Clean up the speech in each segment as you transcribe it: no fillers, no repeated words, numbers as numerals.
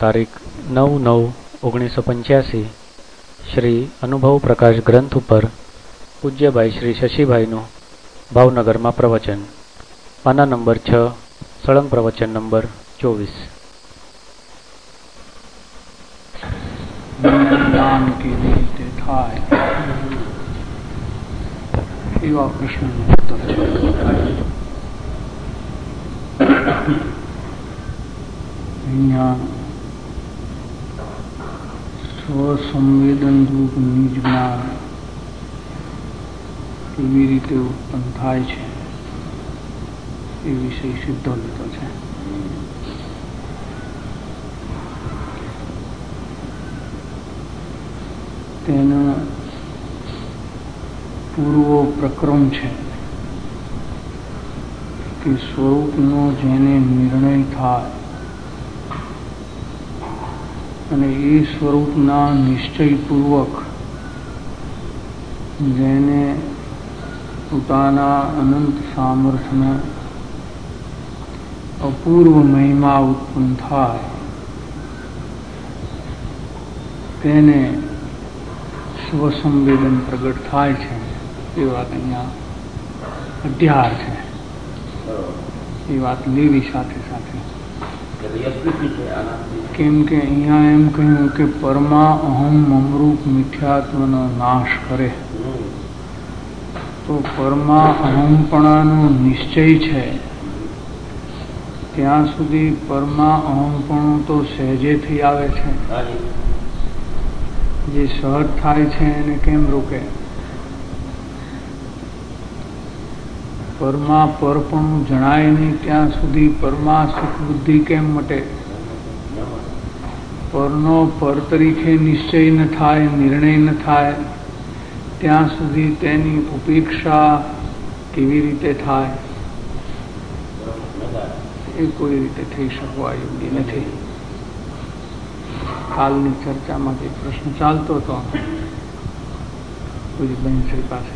તારીખ 9/9/1985 શ્રી અનુભવ પ્રકાશ ગ્રંથ ઉપર પૂજ્યભાઈ શ્રી શશીભાઈનું ભાવનગરમાં પ્રવચન. પાના નંબર 6, સળંગ પ્રવચન નંબર 24. જ્ઞાન કેવી રીતે થાય એવા પ્રશ્નનો ઉત્તર છે. અહીંયા સ્વસંવેદન રૂપ નિજ જ્ઞાન કેવી રીતે ઉત્પન્ન થાય છે એ વિષય સીધો લીધો છે. તેનો પૂર્વ પ્રક્રમ છે કે સ્વરૂપનો જેને નિર્ણય થાય અને એ સ્વરૂપના નિશ્ચયપૂર્વક જેને પોતાના અનંત સામર્થ્યનો અપૂર્વ મહિમા ઉત્પન્ન થાય તેને સ્વસંવેદન પ્રગટ થાય છે. એ વાત અહીંયા અધ્યાર છે. એ વાત લેવી સાથે સાથે, કેમ કે અહીંયા એમ કહ્યું કે પરમા અહમ મમરૂપ મિથ્યાત્વનો નાશ કરે તો પરમા અહમપણાનો નિશ્ચય છે ત્યાં સુધી પરમા અહમપણું તો સહેજેથી આવે છે. જે સહજ થાય છે એને કેમ રોકે? પરમા પરપણું જણાય નહીં ત્યાં સુધી પરમાં સુખ બુદ્ધિ કેમ મટે? પરનો પર તરીકે નિશ્ચય ન થાય, નિર્ણય ન થાય ત્યાં સુધી તેની ઉપેક્ષા કેવી રીતે થાય? એ કોઈ રીતે થઈ શકવા યોગ્ય નથી. કાલની ચર્ચામાં જે પ્રશ્ન ચાલતો હતો પૂરી બહેનશ્રી પાસે,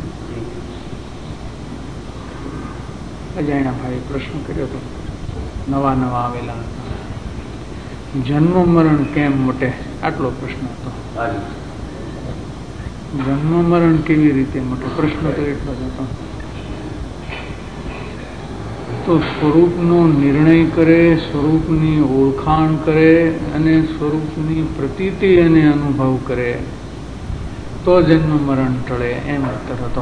અજાણ્યાભાઈએ પ્રશ્ન કર્યો હતો, નવા આવેલા હતા, જન્મ મરણ કેમ મટે? આટલો પ્રશ્ન હતો. જન્મ મરણ કેવી રીતે મટે? પ્રશ્ન તો એટલો જ હતો. તો સ્વરૂપનો નિર્ણય કરે, સ્વરૂપની ઓળખાણ કરે અને સ્વરૂપની પ્રતીતિ અને અનુભવ કરે તો જન્મ મરણ ટળે, એમ ઉત્તર હતો.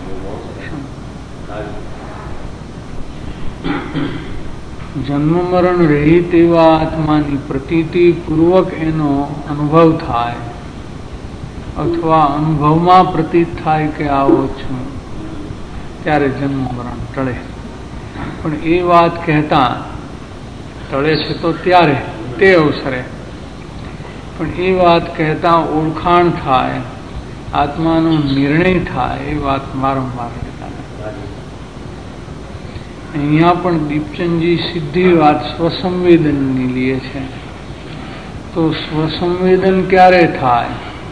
જન્મ મરણ રહિત એવા આત્માની પ્રતીતિ પૂર્વક એનો અનુભવ થાય અથવા અનુભવમાં પ્રતીત થાય કે આવો છું, ત્યારે જન્મ મરણ ટળે. પણ એ વાત કહેતા ટળે છે તો ત્યારે તે અવસરે, પણ એ વાત કહેતા ઓળખાણ થાય, આત્માનો નિર્ણય થાય, એ વાત વારંવાર કહેતા. અહીંયા પણ દીપચંદજી સીધી વાત સ્વસંવેદનની લે છે. તો સ્વસંવેદન ક્યારે થાય?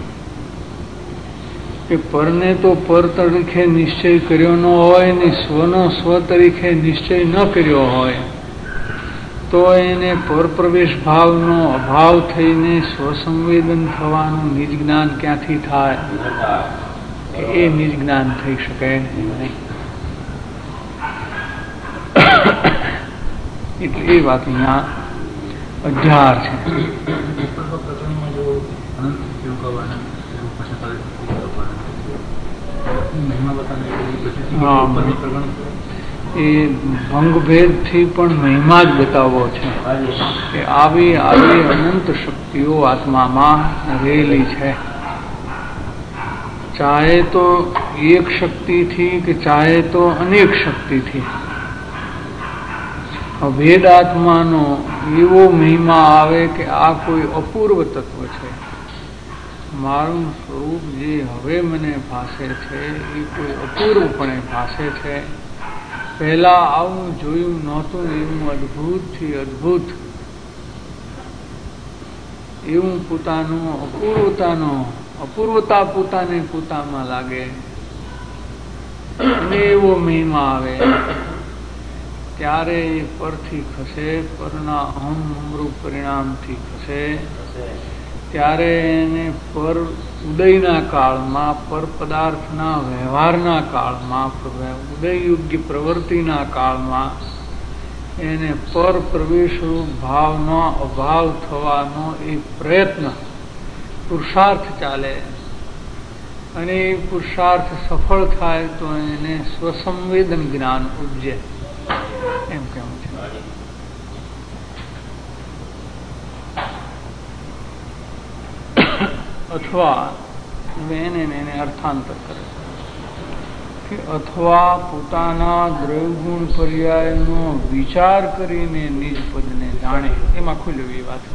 કે પરને તો પર તરીકે નિશ્ચય કર્યો ન હોય ને સ્વનો સ્વ તરીકે નિશ્ચય ન કર્યો હોય તો એને પરપ્રવેશ ભાવનો અભાવ થઈને સ્વસંવેદન થવાનું નિજ જ્ઞાન ક્યાંથી થાય? એ નિજ જ્ઞાન થઈ શકે નહીં. એટલે એ વાત અહીંયા અધ્યાર છે. એ ભંગભેદ થી પણ મહિમા જ બતાવવો છે કે આવી અનંત શક્તિઓ આત્મામાં રહેલી છે. ચાહે તો એક શક્તિથી કે ચાહે તો અનેક શક્તિથી અભેદ આત્માનો એવો મહિમા આવે કે આ કોઈ અપૂર્વ તત્વ છે. મારું સ્વરૂપ જે હવે મને ભાસે છે એ કોઈ અપૂર્વપણે ભાસે છે. પહેલા આવું જોયું નહોતું, એવું અદભુત થી અદભુત, એવું પોતાનું અપૂર્વતા પોતાને પોતામાં લાગે અને એવો મહિમા આવે ત્યારે એ પરથી ખસે, પરના અહમ મમરૂપ પરિણામથી ખસે, ત્યારે એને પર ઉદયના કાળમાં, પર પદાર્થના વ્યવહારના કાળમાં, ઉદય યોગ્ય પ્રવૃત્તિના કાળમાં એને પર પ્રવેશરૂપ ભાવનો અભાવ થવાનો એ પ્રયત્ન પુરુષાર્થ ચાલે, અને એ પુરુષાર્થ સફળ થાય તો એને સ્વસંવેદન જ્ઞાન ઉપજે, એમ કહેવું છે. અથવા એને અર્થાંતર કરે કે અથવા પોતાના દ્રવ્યગુણ પર્યાયનો વિચાર કરીને નિજ પદને જાણે. એમાં ખુલ્યું એ વાત.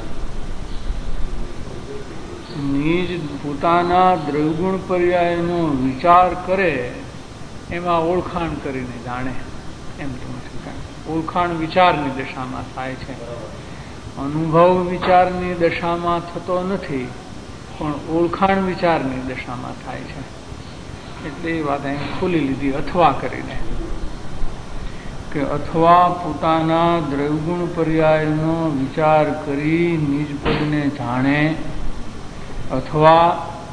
નિજ પોતાના દ્રવ્યગુણ પર્યાયનો વિચાર કરે એમાં ઓળખાણ કરીને જાણે, એમ કેવું છે. ઓળખાણ વિચારની દશામાં થાય છે, અનુભવ વિચારની દશામાં થતો નથી, પણ ઓળખાણ વિચારની દશામાં થાય છે. એટલે એ વાત અહીં ખોલી લીધી અથવા કરીને, કે અથવા પોતાના દ્રવ્યગુણ પર્યાયનો વિચાર કરી નિજ પદને જાણે, અથવા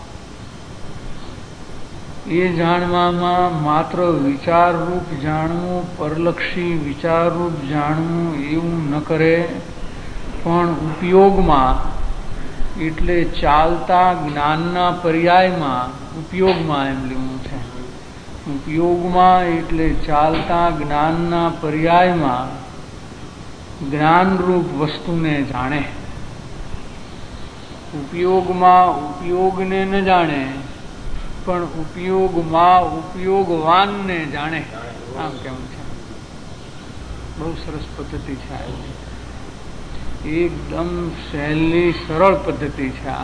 એ જાણવામાં માત્ર વિચારરૂપ જાણવું, પરલક્ષી વિચારરૂપ જાણવું એવું ન કરે, પણ ઉપયોગમાં એટલે ચાલતા જ્ઞાનના પર્યાયમાં, ઉપયોગમાં એમ લેવું છે, ઉપયોગમાં એટલે ચાલતા જ્ઞાનના પર્યાયમાં જ્ઞાનરૂપ વસ્તુને જાણે. ઉપયોગમાં ઉપયોગને ન જાણે, પણ ઉપયોગમાં ઉપયોગવાનને જાણે, આમ કેવું છે. બહુ સરસ પદ્ધતિ છે આ, એકદમ સહેલી સરળ પદ્ધતિ છે આ,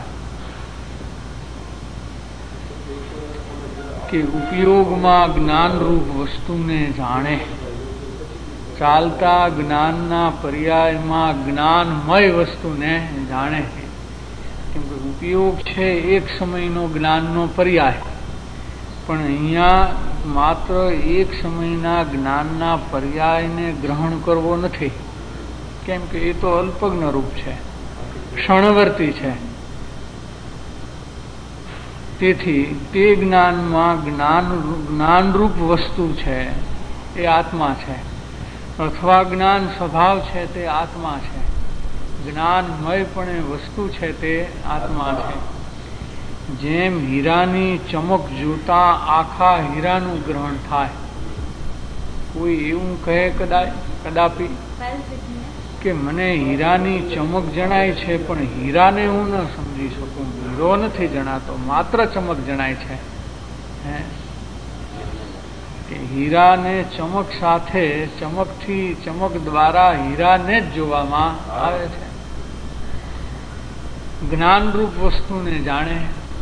કે ઉપયોગમાં જ્ઞાનરૂપ વસ્તુને જાણે, ચાલતા જ્ઞાનના પર્યાયમાં જ્ઞાનમય વસ્તુને જાણે. કેમ કે ઉપયોગ છે એક સમયનો જ્ઞાનનો પર્યાય, પણ અહીંયા માત્ર એક સમયના જ્ઞાનના પર્યાયને ગ્રહણ કરવો નથી. કેમ કે એ તો અલ્પજ્ઞ રૂપ છે, ક્ષણવર્તી છે. તેથી તે જ્ઞાનમાં જ્ઞાનરૂપ વસ્તુ છે એ આત્મા છે, અથવા જ્ઞાન સ્વભાવ છે તે આત્મા છે, જ્ઞાનમય પણ વસ્તુ છે તે આત્મા છે. જેમ હીરાની ચમક જોતા આખા હીરાનું ગ્રહણ થાય. કોઈ એવું કહે કદાપી કે મને હીરાની ચમક જણાય છે, પણ હીરાને હું ન સમજી શકું, હીરો નથી જણાતો, માત્ર ચમક જણાય છે. કે હીરાને ચમક સાથે, ચમકથી, ચમક દ્વારા હીરાને જ જોવામાં આવે છે. જ્ઞાનરૂપ વસ્તુને જાણે.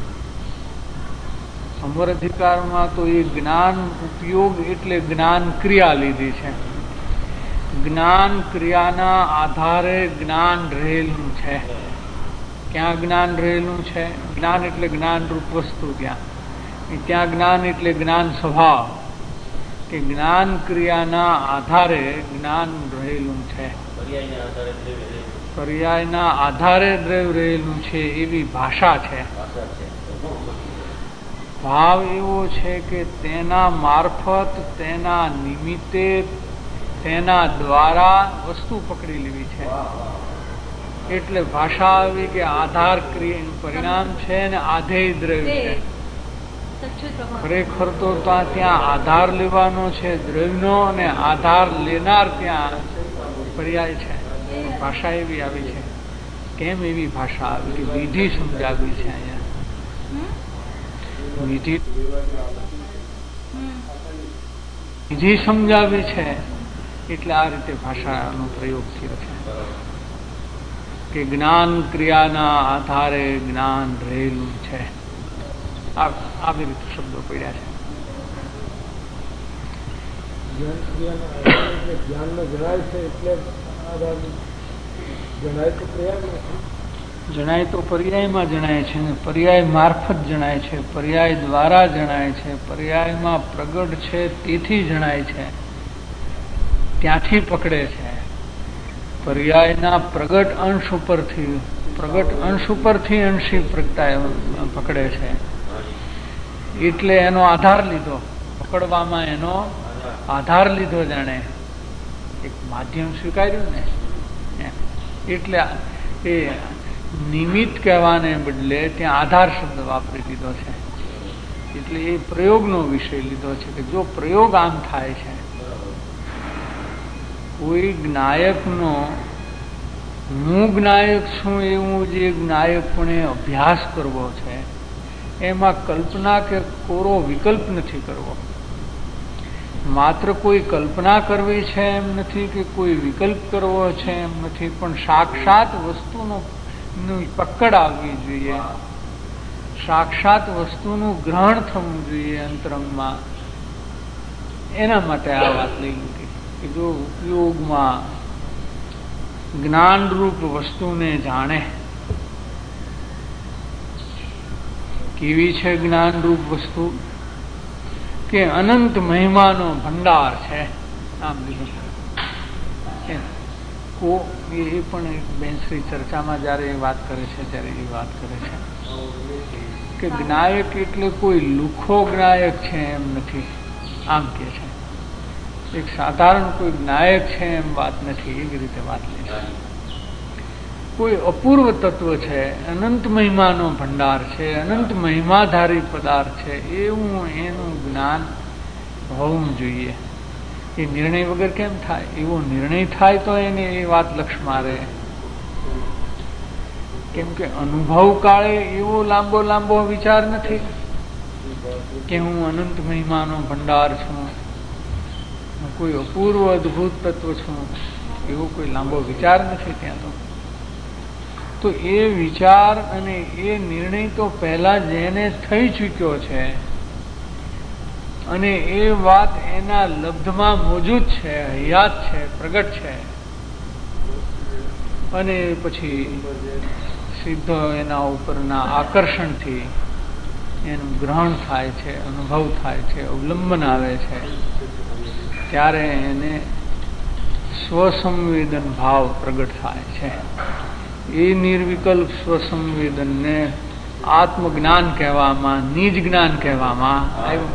સંવર અધિકારમાં તો એ જ્ઞાન ઉપયોગ એટલે જ્ઞાન ક્રિયા લીધી છે. જ્ઞાન ક્રિયાના આધારે જ્ઞાન રહેલું છે. ક્યાં જ્ઞાન રહેલું છે? જ્ઞાન એટલે જ્ઞાનરૂપ વસ્તુ, ત્યાં જ્ઞાન એટલે જ્ઞાન સ્વભાવ, કે જ્ઞાન ક્રિયાના આધારે જ્ઞાન રહેલું છે, પર્યાયના આધારે દ્રવ્ય રહેલું છે, એવી ભાષા છે. ભાવ એવો છે કે તેના મારફત, તેના નિમિત્તે, તેના દ્વારા વસ્તુ પકડી લેવી છે. એટલે ભાષા આવી કે આધાર પરિણામ છે ને આધેય દ્રવ્ય છે. ખરેખર તો ત્યાં આધાર લેવાનો છે દ્રવ્યનો, અને આધાર લેનાર ત્યાં પર્યાય છે. ભાષા એવી આવી છે. કેમ એવી ભાષા આવી? કે વિધિ સમજાવી છે. અહીંયા વિધિ સમજાવી છે, એટલે આ રીતે ભાષાનો પ્રયોગ થયો છે. કે જ્ઞાન ક્રિયાના આધારે જ્ઞાન રહેલું છે. આવી રીતે શબ્દો પડ્યા છે. જણાય તો પર્યાયમાં જણાય છે, પર્યાય મારફત જણાય છે, પર્યાય દ્વારા જણાય છે, પર્યાયમાં પ્રગટ છે તેથી જણાય છે. ત્યાંથી પકડે છે. પર્યાયના પ્રગટ અંશ ઉપરથી અંશી પ્રગટાય પકડે છે. એટલે એનો આધાર લીધો, પકડવામાં એનો આધાર લીધો, જાણે એક માધ્યમ સ્વીકાર્યું ને. એટલે એ નિમિત્ત કહેવાને બદલે ત્યાં આધાર શબ્દ વાપરી લીધો છે. એટલે એ પ્રયોગનો વિષય લીધો છે કે જો પ્રયોગ આમ થાય છે, કોઈ જ્ઞાયકનો હું જ્ઞાયક છું એવું જે જ્ઞાયકપણે અભ્યાસ કરવો છે, એમાં કલ્પના કે કોરો વિકલ્પ નથી કરવો. માત્ર કોઈ કલ્પના કરવી છે એમ નથી કે કોઈ વિકલ્પ કરવો છે એમ નથી, પણ સાક્ષાત વસ્તુનો પકડ આવવી જોઈએ, સાક્ષાત વસ્તુનું ગ્રહણ થવું જોઈએ અંતરંગમાં. એના માટે આ વાત લઈ લીધી કે જો ઉપયોગમાં જ્ઞાનરૂપ વસ્તુને જાણે. કેવી છે જ્ઞાનરૂપ વસ્તુ? કે અનંત મહિમાનો ભંડાર છે. આમ લીધું. એ પણ બેનશ્રી ચર્ચામાં જયારે એ વાત કરે છે ત્યારે એ વાત કરે છે કે જ્ઞાયક એટલે કોઈ લુખો જ્ઞાયક છે એમ નથી, આમ કે છે. એક સાધારણ કોઈ જ્ઞાયક છે એમ વાત નથી, એવી રીતે વાત લે છે. કોઈ અપૂર્વ તત્વ છે, અનંત મહિમાનો ભંડાર છે, અનંત મહિમાધારી પદાર્થ છે, એવું એનું જ્ઞાન હોવું જોઈએ. એ નિર્ણય વગર કેમ થાય? એવો નિર્ણય થાય તો એને એ વાત લક્ષમાં રહે. કેમ કે અનુભવ કાળે એવો લાંબો વિચાર નથી કે હું અનંત મહિમાનો ભંડાર છું, હું કોઈ અપૂર્વ અદભુત તત્વ છું, એવો કોઈ લાંબો વિચાર નથી ત્યાં. તો એ વિચાર અને એ નિર્ણય તો પહેલા જેને થઈ ચૂક્યો છે અને એ વાત એના લબ્ધમાં મોજૂદ છે, હયાત છે, પ્રગટ છે, અને પછી સીધો એના ઉપરના આકર્ષણથી એનું ગ્રહણ થાય છે, અનુભવ થાય છે, અવલંબન આવે છે, ત્યારે એને સ્વસંવેદન ભાવ પ્રગટ થાય છે. એ નિર્વિકલ્પ સ્વસંવેદનને આત્મજ્ઞાન કહેવામાં, નિજ જ્ઞાન કહેવામાં આવ્યું.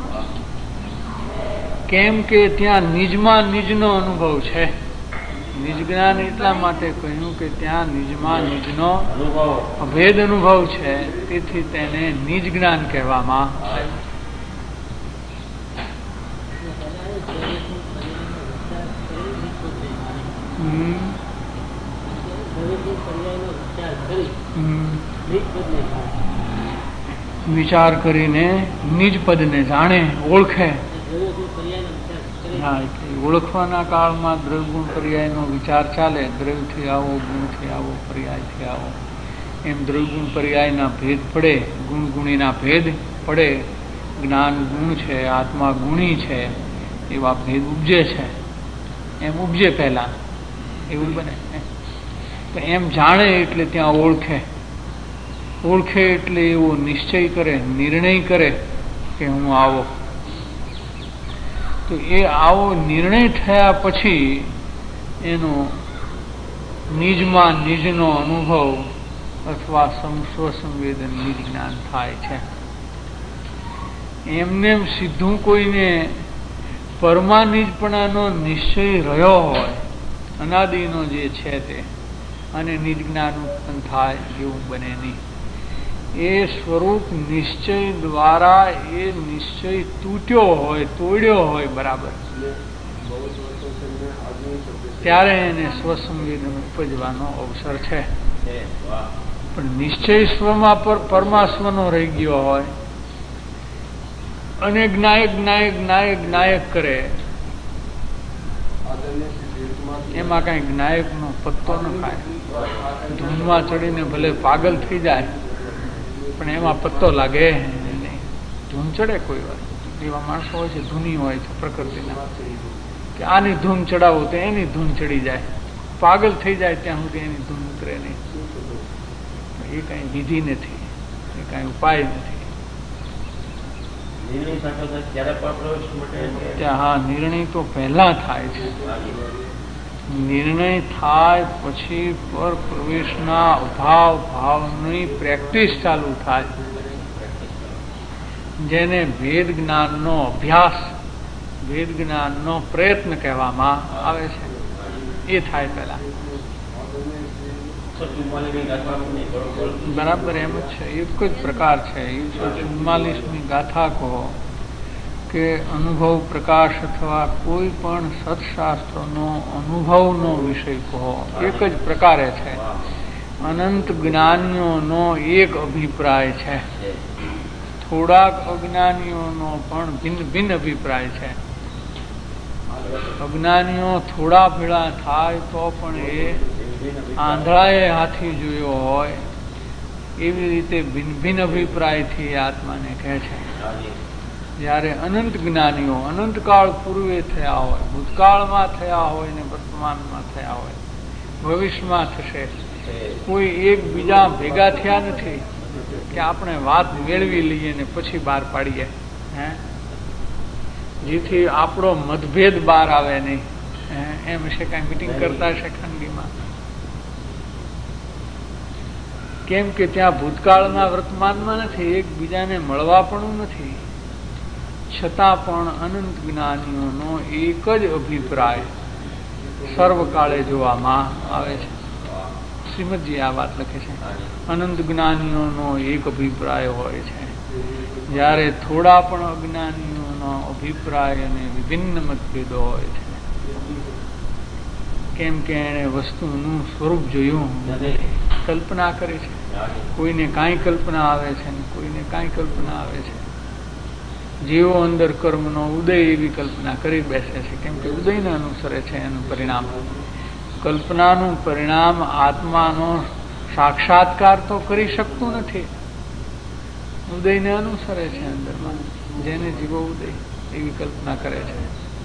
કેમ કે ત્યાં નિજમાં નિજનો અનુભવ છે. નિજ જ્ઞાન એટલા માટે કહ્યું કે ત્યાં નિજમાં નિજનો અભેદ અનુભવ છે, તેથી તેને નિજ જ્ઞાન કહેવામાં આવ્યું. વિચાર કરીને નિજ પદને જાણે, ઓળખે. હા, ઓળખવાના કાળમાં દ્રવ્યગુણ પર્યાયનો વિચાર ચાલે. દ્રવ્યથી આવો, ગુણથી આવો, પર્યાયથી આવો, એમ દ્રવ્યગુણ પર્યાયના ભેદ પડે, ગુણ ગુણીના ભેદ પડે. જ્ઞાન ગુણ છે, આત્મા ગુણી છે, એવા ભેદ ઉપજે છે. એમ ઉપજે પહેલા એવું બને. તો એમ જાણે એટલે ત્યાં ઓળખે. ઓળખે એટલે એવો નિશ્ચય કરે, નિર્ણય કરે કે હું આવો. તો એ આવો નિર્ણય થયા પછી એનો નિજમાં નિજનો અનુભવ અથવા સ્વસંવેદન નિજ જ્ઞાન થાય છે. એમને સીધું કોઈને પરમાનિજપણાનો નિશ્ચય રહ્યો હોય, અનાદિનો જે છે તે, અને નિજ જ્ઞાન ઉત્પન્ન થાય એવું બને નહીં. એ સ્વરૂપ નિશ્ચય દ્વારા એ નિશ્ચય તૂટ્યો હોય, તોડ્યો હોય બરાબર, ત્યારે એને સ્વસંવેદન ઉપજવાનો અવસર છે. પણ નિશ્ચય સ્વમાં પરમાસ્વનો રહી ગયો હોય અને જ્ઞાયક કરે, એમાં કઈ જ્ઞાયક નો પત્તો ન ખાય. ધૂનમાં ચડીને ભલે પાગલ થઈ જાય પણ એમાં પત્તો લાગે નહીં. ધૂમ ચડે કોઈ વાર, એવા માણસો હોય છે, ધૂની હોય છે પ્રકૃતિના, કે આની ધૂમ ચડાવો તો એની ધૂમ ચડી જાય, પાગલ થઈ જાય ત્યાં સુધી એની ધૂમ ઉતરે નહીં. એ કઈ વિધિ નથી, એ કઈ ઉપાય નથી. હા, નિર્ણય તો પહેલા થાય છે. નિર્ણય થાય પછી પર પ્રવેશના અભાવ ભાવની પ્રેક્ટિસ ચાલુ થાય, જેને ભેદ જ્ઞાનનો અભ્યાસ, ભેદ જ્ઞાનનો પ્રયત્ન કહેવામાં આવે છે. એ થાય પહેલા. બરાબર, એમ જ છે. એક જ પ્રકાર છે. 144મી ગાથા કહો કે અનુભવ પ્રકાશ અથવા કોઈ પણ સત્શાસ્ત્રનો અનુભવનો વિષય કહો, એક જ પ્રકારે છે. અનંત જ્ઞાનીઓનો એક અભિપ્રાય છે. થોડાક અજ્ઞાનીઓનો પણ ભિન્ન ભિન્ન અભિપ્રાય છે. અજ્ઞાનીઓ થોડા ભેળા થાય તો પણ એ આંધળાએ હાથી જોયો હોય એવી રીતે ભિન્ન ભિન્ન અભિપ્રાયથી આત્માને કહે છે. જ્યારે અનંત જ્ઞાનીઓ અનંતકાળ પૂર્વે થયા હોય, ભૂતકાળમાં થયા હોય ને વર્તમાનમાં થયા હોય, ભવિષ્યમાં થશે, કોઈ એકબીજા ભેગા થયા નથી કે આપણે વાત મેળવી લઈએ ને પછી બહાર પાડીએ, જેથી આપણો મતભેદ બહાર આવે નહીં. એમ છે કઈ મીટિંગ કરતા હશે ખાનગીમાં. કેમ કે ત્યાં ભૂતકાળના વર્તમાનમાં નથી, એકબીજાને મળવા પણ નથી. છતાં પણ અનંત જ્ઞાનીઓનો એક જ અભિપ્રાય સર્વકાળે જોવામાં આવે છે. શ્રીમદજી આ વાત લખે છે. અનંત જ્ઞાનીઓનો એક અભિપ્રાય હોય છે. જ્યારે થોડા પણ અજ્ઞાનીઓનો અભિપ્રાય અને વિભિન્ન મતભેદો હોય છે. કેમ કે એને વસ્તુનું સ્વરૂપ જોયું, કલ્પના કરી છે. કોઈને કાંઈ કલ્પના આવે છે ને કોઈને કાંઈ કલ્પના આવે છે. જેવો અંદર કર્મનો ઉદય એવી કલ્પના કરી બેસે છે. કેમ કે ઉદયને અનુસરે છે એનું પરિણામ. કલ્પનાનું પરિણામ આત્માનો સાક્ષાત્કાર તો કરી શકતું નથી. ઉદયને અનુસરે છે અંદરમાં, જેને જીવો ઉદય એવી કલ્પના કરે છે.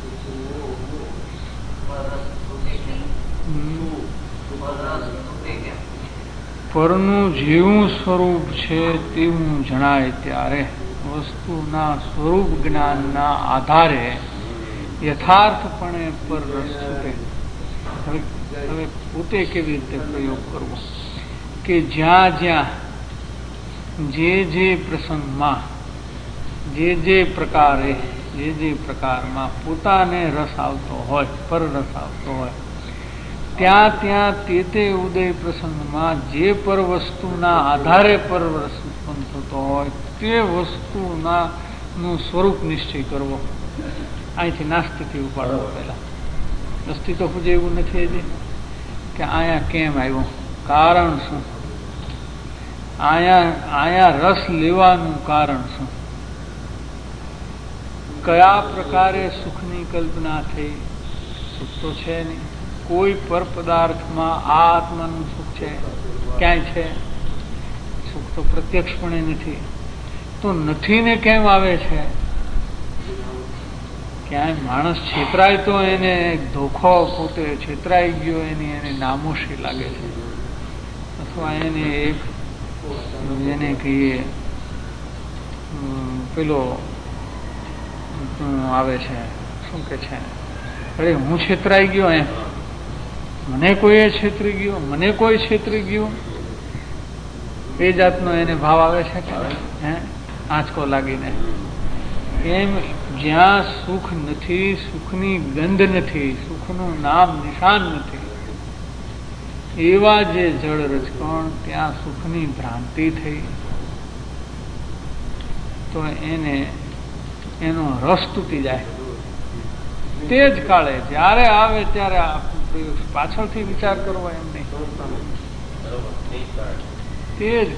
પરનું જેવું સ્વરૂપ છે તેવું જણાય ત્યારે વસ્તુના સ્વરૂપ જ્ઞાનના આધારે યથાર્થપણે પર રસ છૂટે. હવે પોતે કેવી રીતે પ્રયોગ કરવો કે જ્યાં જ્યાં જે પ્રસંગમાં જે પ્રકારમાં પોતાને રસ આવતો હોય, પર રસ આવતો હોય, ત્યાં તે ઉદય પ્રસંગમાં જે પર વસ્તુના આધારે પર રસ ઉત્પન્ન થતો હોય તે વસ્તુના નું સ્વરૂપ નિશ્ચય કરવો. અહીંથી નાસ્તિથી ઉપાડવો. પહેલા અસ્તિત્વ પૂજે એવું નથી હજી કે આયા કેમ આવ્યો, કારણ શું, આયા રસ લેવાનું કારણ શું, કયા પ્રકારે સુખની કલ્પના થઈ. સુખ તો છે નહીં. કોઈ પર પદાર્થમાં આ આત્માનું સુખ છે ક્યાંય છે? સુખ તો પ્રત્યક્ષપણે નથી. તો નથી ને કેમ આવે છે? ક્યાંય માણસ છેતરાય તો એને ધોખો, પોતે છેતરાઈ ગયો એની એને નામોશી લાગે છે, અથવા એને એક જેને કહીએ પેલો આવે છે, શું કે છે, અરે હું છેતરાઈ ગયો, એમ મને કોઈ છેતરી ગયો, મને કોઈ છેતરી ગયું, એ જાતનો એને ભાવ આવે છે કે આંચકો લાગીને. એમ જ્યાં સુખ નથી, સુખની ગંધ નથી, સુખનું નામ નિશાન નથી, એવા જે જળ રજકણ ત્યાં સુખની ભ્રાંતિ થઈ તો એનો રસ તૂટી જાય. તે જ કાળે જ્યારે આવે ત્યારે પાછળથી વિચાર કરવો એમ નહીં. તે જ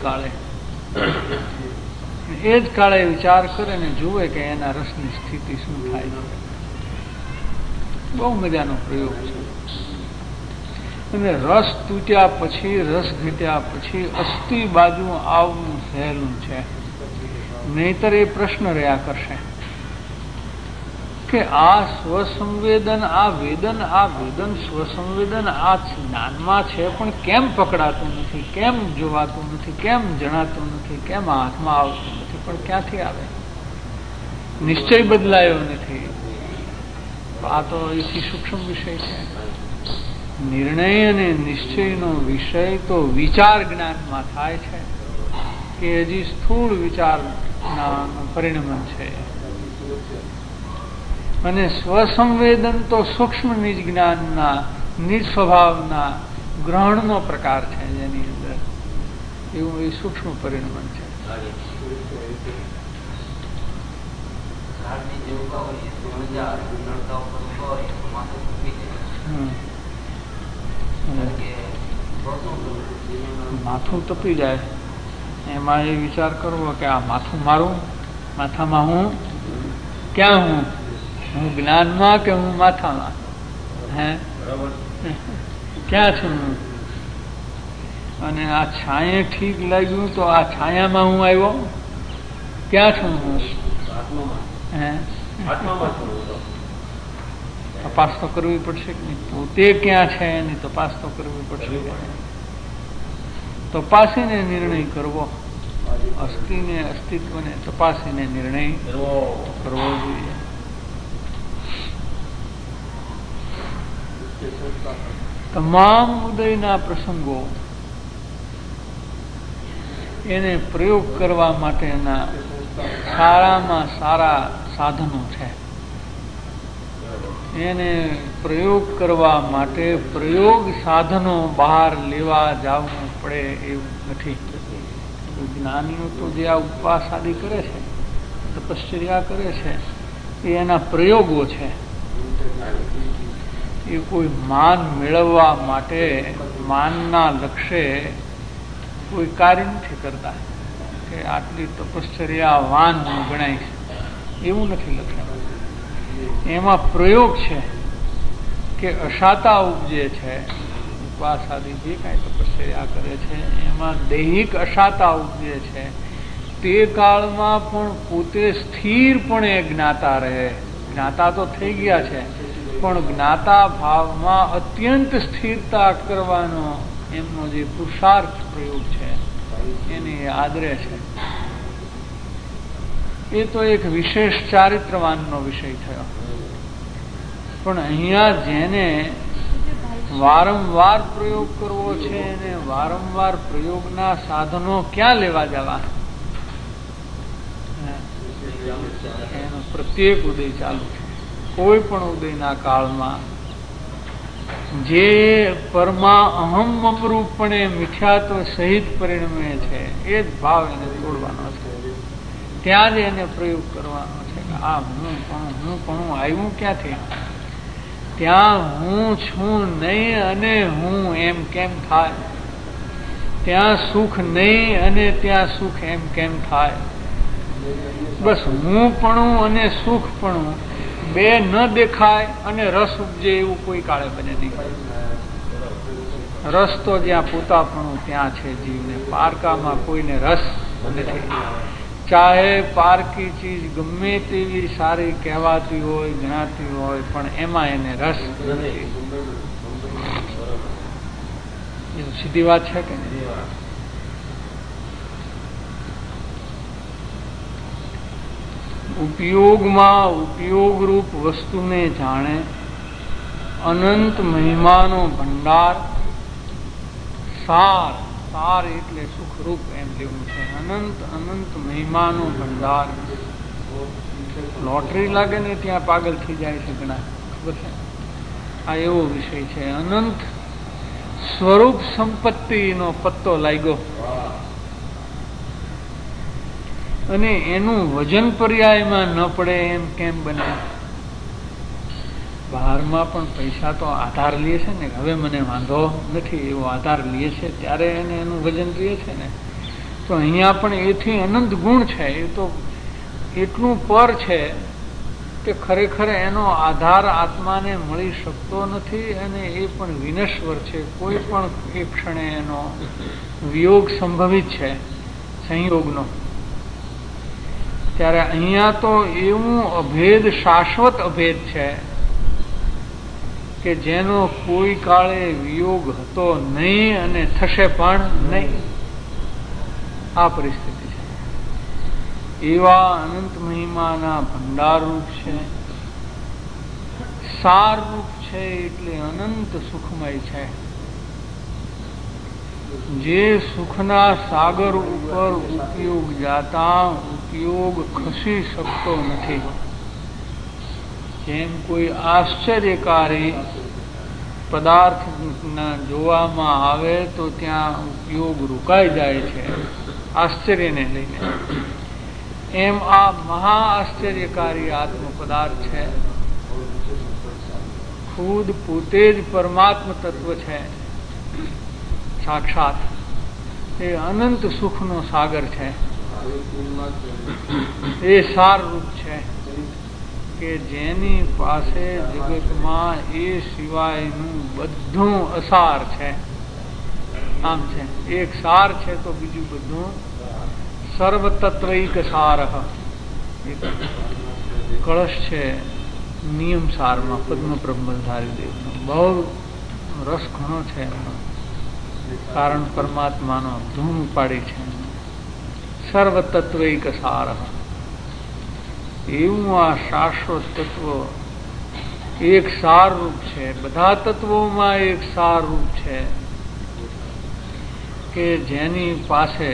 કાળે વિચાર કરે ને જુએ કે એના રસની સ્થિતિ શું થાય છે. બહુ મજાનો પ્રયોગ છે. અને રસ તૂટ્યા પછી, રસ ઘટ્યા પછી અસ્થિ બાજુ આવવું સહેલું છે. નહીતર એ પ્રશ્ન રહ્યા કરશે કે આ સ્વસંવેદન, આ વેદન સ્વસંવેદન આ જ્ઞાનમાં છે પણ કેમ પકડાતું નથી, કેમ જોવાતું નથી, કેમ જણાતું નથી, કેમ હાથમાં આવતું નથી, પણ ક્યાંથી આવે? નિશ્ચય બદલાયો નથી. આ તો એથી સૂક્ષ્મ વિષય છે. નિર્ણય અને નિશ્ચયનો વિષય તો વિચાર જ્ઞાનમાં થાય છે, કે હજી સ્થૂળ વિચારના પરિણમન છે. અને સ્વસંવેદન તો સૂક્ષ્મ નિજ જ્ઞાનના, નિજ સ્વભાવના ગ્રહણનો પ્રકાર છે, જેની અંદર એવું એ સૂક્ષ્મ પરિણમન છે. માથું તપી જાય એમાં એ વિચાર કરવો કે આ માથું મારું, માથામાં હું ક્યાં, હું જ્ઞાનમાં કે હું માથામાં? હે, ક્યાં છું હું? અને આ છાંયે ઠીક લાગ્યું તો આ છાયામાં હું આવ્યો, ક્યાં છું હું? હે, તપાસ તો કરવી પડશે કે નહીં? પોતે ક્યાં છે એની તપાસ તો કરવી પડશે. તપાસીને નિર્ણય કરવો, અસ્થિને અસ્તિત્વને તપાસીને નિર્ણય કરવો જોઈએ. તમામ ઉદયના પ્રસંગો એને પ્રયોગ કરવા માટેના સારામાં સારા સાધનો છે. એને પ્રયોગ કરવા માટે પ્રયોગ સાધનો બહાર લેવા જવું પડે એવું નથી. જ્ઞાનીઓ તો જે આ ઉપવાસ આદિ કરે છે, તપશ્ચર્યા કરે છે, એ એના પ્રયોગો છે. એ કોઈ માન મેળવવા માટે માનના લક્ષ્ય કોઈ કાર્ય નથી કરતા કે આટલી તપશ્ચર્યાવાન હું ગણાય છે, એવું નથી લખ્યું. એમાં પ્રયોગ છે કે અશાતા ઉપજે છે. ઉપવાસ આદિ જે કાંઈ તપશ્ચર્યા કરે છે એમાં દૈહિક અશાતા ઉપજે છે. તે કાળમાં પણ પોતે સ્થિરપણે જ્ઞાતા રહે. જ્ઞાતા તો થઈ ગયા છે, પણ જ્ઞાતા ભાવમાં અત્યંત સ્થિરતા કરવાનો એમનો જે પુરુષાર્થ પ્રયોગ છે એને આદરે છે. એ તો એક વિશેષ ચારિત્રવાનનો વિષય થયો. પણ અહીંયા જેને વારંવાર પ્રયોગ કરવો છે અને વારંવાર પ્રયોગના સાધનો ક્યાં લેવા જવા? એનો પ્રત્યેક ઉદય ચાલુ છે. કોઈ પણ ઉદયના કાળમાં જે પરમા અહમ અમરૂપપણે મિથ્યાત્વ સહિત પરિણમે છે એ જ ભાવ એને તોડવાનો છે. ત્યાં જ એને પ્રયોગ કરવાનો છે કે આ હું પણ આવ્યું ક્યાંથી? ત્યાં હું છું નહીં અને હું એમ કેમ થાય? ત્યાં સુખ નહીં અને ત્યાં સુખ એમ કેમ થાય? બસ હું પણ અને સુખ પણ બે ન દેખાય અને રસ ઉપજે એવું કોઈ કાળે બને નહીં. રસ તો જ્યાં પોતાપણું ત્યાં છે જીવને. પારકામાં કોઈને રસ નથી. ચાહે પારકી ચીજ ગમે તેવી સારી કહેવાતી હોય, ગણાતી હોય, પણ એમાં એને રસ નથી. એ સીધી વાત છે કે નહીં? ઉપયોગમાં ઉપયોગરૂપ વસ્તુને જાણે અનંત મહિમાનો ભંડાર. સાર, સાર એટલે સુખરૂપ એમ લેવું છે. અનંત મહિમાનો ભંડાર. લોટરી લાગે ને ત્યાં પાગલ થઈ જાય છે ઘણા, ખબર છે? આ એવો વિષય છે. અનંત સ્વરૂપ સંપત્તિનો પત્તો લાગ્યો અને એનું વજન પર્યાયમાં ન પડે એમ કેમ બને? બહારમાં પણ પૈસા તો આધાર લે છે ને, હવે મને વાંધો નથી એવો આધાર લે છે ત્યારે એને એનું વજન રહે છે ને. તો અહીંયા પણ એથી અનંત ગુણ છે. એ તો એટલું પર છે કે ખરેખર એનો આધાર આત્માને મળી શકતો નથી અને એ પણ વિનશ્વર છે. કોઈ પણ એક ક્ષણે એનો વિયોગ સંભવિત છે સંયોગનો. ત્યારે અહીંયા તો એવું અભેદ, શાશ્વત અભેદ છે કે જેનો કોઈ કાળે વિયોગ હતો નહીં અને થશે પણ નહીં. આ પરિસ્થિતિ છે. એવા અનંત મહિમાના ભંડાર રૂપ છે. સાર રૂપ છે એટલે અનંત સુખમય છે. જે સુખના સાગર ઉપર ઉપયોગ જાતા ઉપયોગ ખસી શકતો નથી. જેમ કોઈ આશ્ચર્યકારી પદાર્થ જોવામાં આવે તો ત્યાં ઉપયોગ રોકાઈ જાય છે આશ્ચર્યને લઈને. એમ આ મહા આશ્ચર્યકારી આત્મ પદાર્થ છે. ખુદ પોતે જ પરમાત્મ તત્વ છે સાક્ષાત. એ અનંત સુખનો સાગર છે. એ સાર રૂપ છે કે જેની પાસે જગતમાં એ સિવાયનું બધું અસાર છે. આમ છે, એક સાર છે તો બીજું બધું સર્વતત્વૈક સાર. કળશ છે નિયમ સારમાં પદ્મ બ્રહ્મધારી દેવનો. બહુ રસ ઘણો છે એનો, કારણ પરમાત્માનો ધૂમ ઉપાડી છે. સર્વતત્વૈક સાર. એવું આ શાશ્વત તત્વ એક સાર રૂપ છે. બધા તત્વોમાં એક સાર રૂપ છે કે જેની પાસે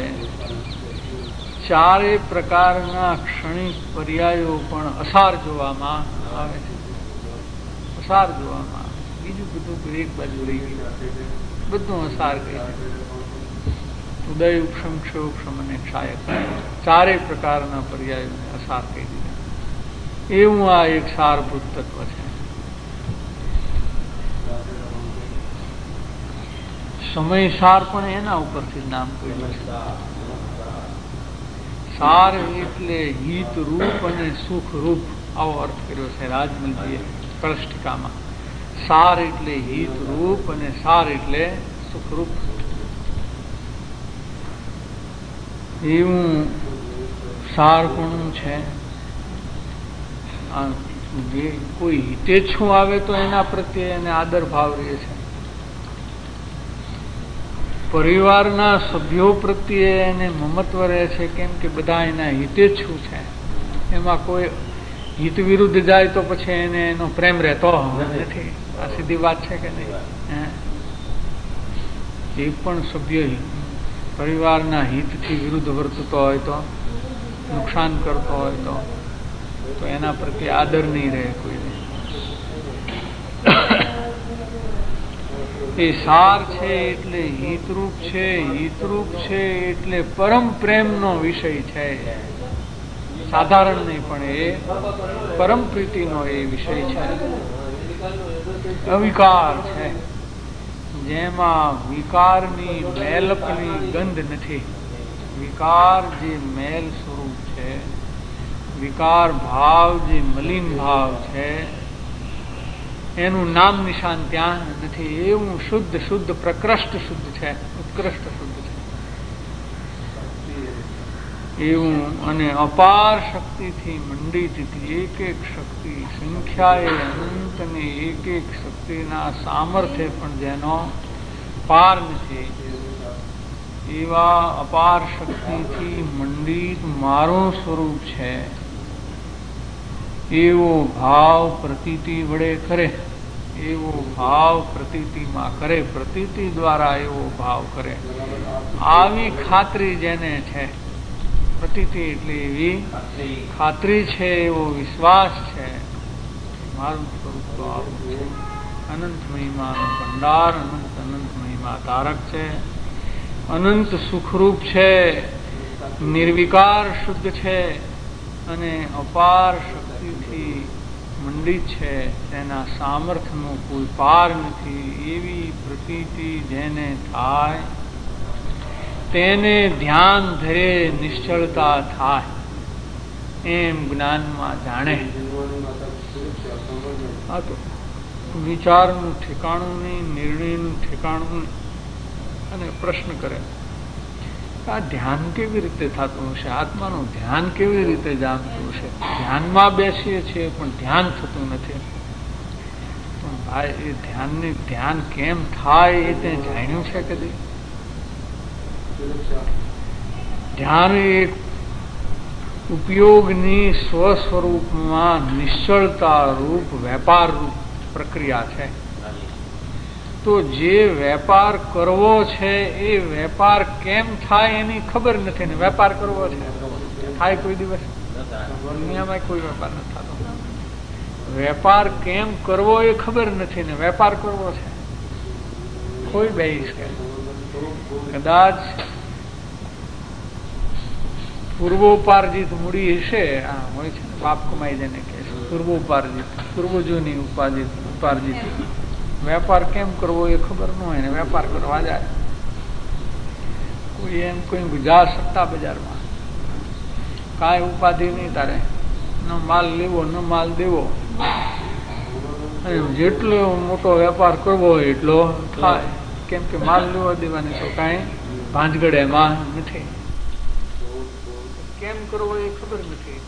ચારે પ્રકારના ક્ષણિક પર્યાયો પણ અસાર જોવામાં આવે છે. અસાર જોવામાં આવે. બીજું બધું તો એક બાજુ રહી ગયું, બધું અસાર કહી. ઉદય, ઉપશમ, ક્ષયોપશમ અને ક્ષાયક, ચારે પ્રકારના પર્યાયોને અસાર કહી દીધા. એવું આ એક સારભૂત તત્વ છે. સમય સાર પણ એના ઉપરથી નામ કહ્યું છે. સાર એટલે હિત રૂપ અને સુખ રૂપ, આવો અર્થ કર્યો છે રાજમલજીએ કળષ્ટિકામાં. સાર એટલે હિત રૂપ અને સાર એટલે સુખ રૂપ. એવું સારપણું છે. જે કોઈ હિતેચ્છું આવે તો એના પ્રત્યે એને આદર ભાવ રહે છે. પરિવારના સભ્યો પ્રત્યે એને મમત્વ રહે છે, કેમ કે બધા એના હિતેચ્છુ છે. એમાં કોઈ હિત વિરુદ્ધ જાય તો પછી એને એનો પ્રેમ રહેતો નથી. આ સીધી વાત છે કે નહીં? એ પણ સભ્ય પરિવારના હિતથી વિરુદ્ધ વર્તતો હોય તો, નુકસાન કરતો હોય તો એના પ્રત્યે આદર નહીં રહે કોઈને. એ સાર છે એટલે હિતરૂપ છે. હિતરૂપ છે એટલે પરમ પ્રેમનો વિષય છે. સાધારણ નહીં પણ એ પરમ પ્રીતિનો એ વિષય છે. અવિકાર છે, જેમાં વિકારની મેલપની ગંધ નથી. વિકાર જે મેલ સ્વરૂપ છે, વિકાર ભાવ જે મલિન ભાવ છે, એનું નામ નિશાન ત્યાં નથી. એવું શુદ્ધ પ્રકૃષ્ટ શુદ્ધ છે, ઉત્કૃષ્ટ શુદ્ધ છે. એવું અને અપાર શક્તિથી મંડિત એક એક શક્તિ, સંખ્યાએ અનંતની એક એક શક્તિના સામર્થ્ય પણ જેનો પાર નથી, એવા અપાર શક્તિથી મંડિત મારું સ્વરૂપ છે. એવો ભાવ પ્રતીતિ વડે કરે, એવો ભાવ પ્રતીતિમાં કરે, પ્રતીતિ દ્વારા એવો ભાવ કરે. આવી ખાતરી જેને છે, પ્રતીતિ એટલે એવી ખાતરી છે, એવો વિશ્વાસ છે, મારું સ્વરૂપ તો આવું છે. અનંત મહિમાનો ભંડાર, અનંત મહિમા ધારક છે, અનંત સુખરૂપ છે, નિર્વિકાર શુદ્ધ છે અને અપાર શક્તિથી મંડિત છે. તેના સામર્થ્યનો કોઈ પાર નથી. એવી પ્રતીતિ જેને થાય તેને ધ્યાન ધરે નિશ્ચળતા થાય, એમ જ્ઞાનમાં જાણે. આ તો વિચારનું ઠેકાણું નહીં, નિર્ણયનું ઠેકાણું નહીં. અને પ્રશ્ન કરે, આ ધ્યાન કેવી રીતે થતું હશે? આત્માનું ધ્યાન કેવી રીતે જામતું હશે? ધ્યાનમાં બેસીએ છીએ પણ ધ્યાન થતું નથી. પણ ભાઈ, એ ધ્યાન કેમ થાય એ તે જાણ્યું છે કદી? ધ્યાન એક ઉપયોગની સ્વસ્વરૂપમાં નિશ્ચળતા રૂપ વેપાર રૂપ પ્રક્રિયા છે. તો જે વેપાર કરવો છે એ વેપાર કેમ થાય એની ખબર નથી ને વેપાર કરવો છે થાય કોઈ દિવસ દુનિયામાં કોઈ વેપાર નથી થતો. વેપાર કેમ કરવો એ ખબર નથી ને વેપાર કરવો છે કોઈ બેસ કે કદાચ પૂર્વોપાર્જિત મૂડી હશે હોય છે ને બાપ કમાઈ જાય ને કે પૂર્વોપાર્જિત પૂર્વજોની ઉપાર્જિત વેપાર કેમ કરવો એ ખબર ન હોય ને વેપાર કરવા જાય. કોઈ એમ કોઈ જા સત્તા બજારમાં કાંઈ ઉપાધિ નહીં તારે ન માલ લેવો ન માલ દેવો અને જેટલો મોટો વેપાર કરવો હોય એટલો થાય કેમ કે માલ લેવા દેવાની તો કાંઈ ભાંજગડ એમાં નથી. કેમ કરવો એ ખબર નથી.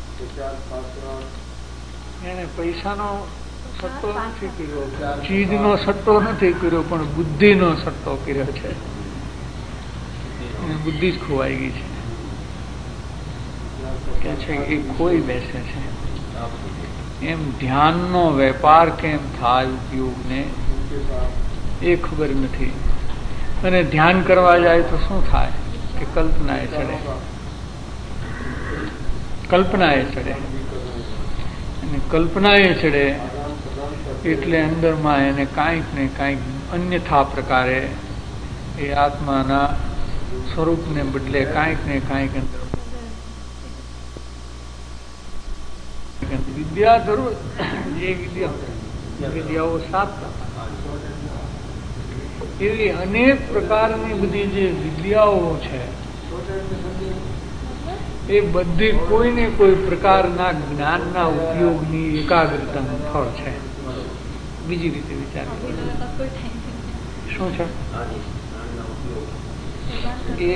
એને પૈસાનો સટ્ટો નથી કર્યો, ચીજનો સટ્ટો નથી કર્યો, પણ બુદ્ધિનો સટ્ટો કર્યો છે. બુદ્ધિ જ ખોવાઈ ગઈ છે કે એ ખોઈ બેસે છે. એમ ધ્યાનનો વેપાર કેમ થાય ઉપયોગને એ ખબર નથી. અને ધ્યાન કરવા જાય તો શું થાય કે કલ્પના એ ચડે અને કલ્પના એ ચડે એટલે અંદરમાં એને કાંઈક ને કાંઈક અન્યથા પ્રકારે એ આત્માના સ્વરૂપને બદલે કાંઈક ને કાંઈક અંદર વિદ્યા જરૂર એ વિદ્યાઓ 7 એવી અનેક પ્રકારની બધી જે વિદ્યાઓ છે એ બધી કોઈને કોઈ પ્રકારના જ્ઞાનના ઉપયોગની એકાગ્રતાનું ફળ છે. બીજી રીતે વિચાર શું છે એ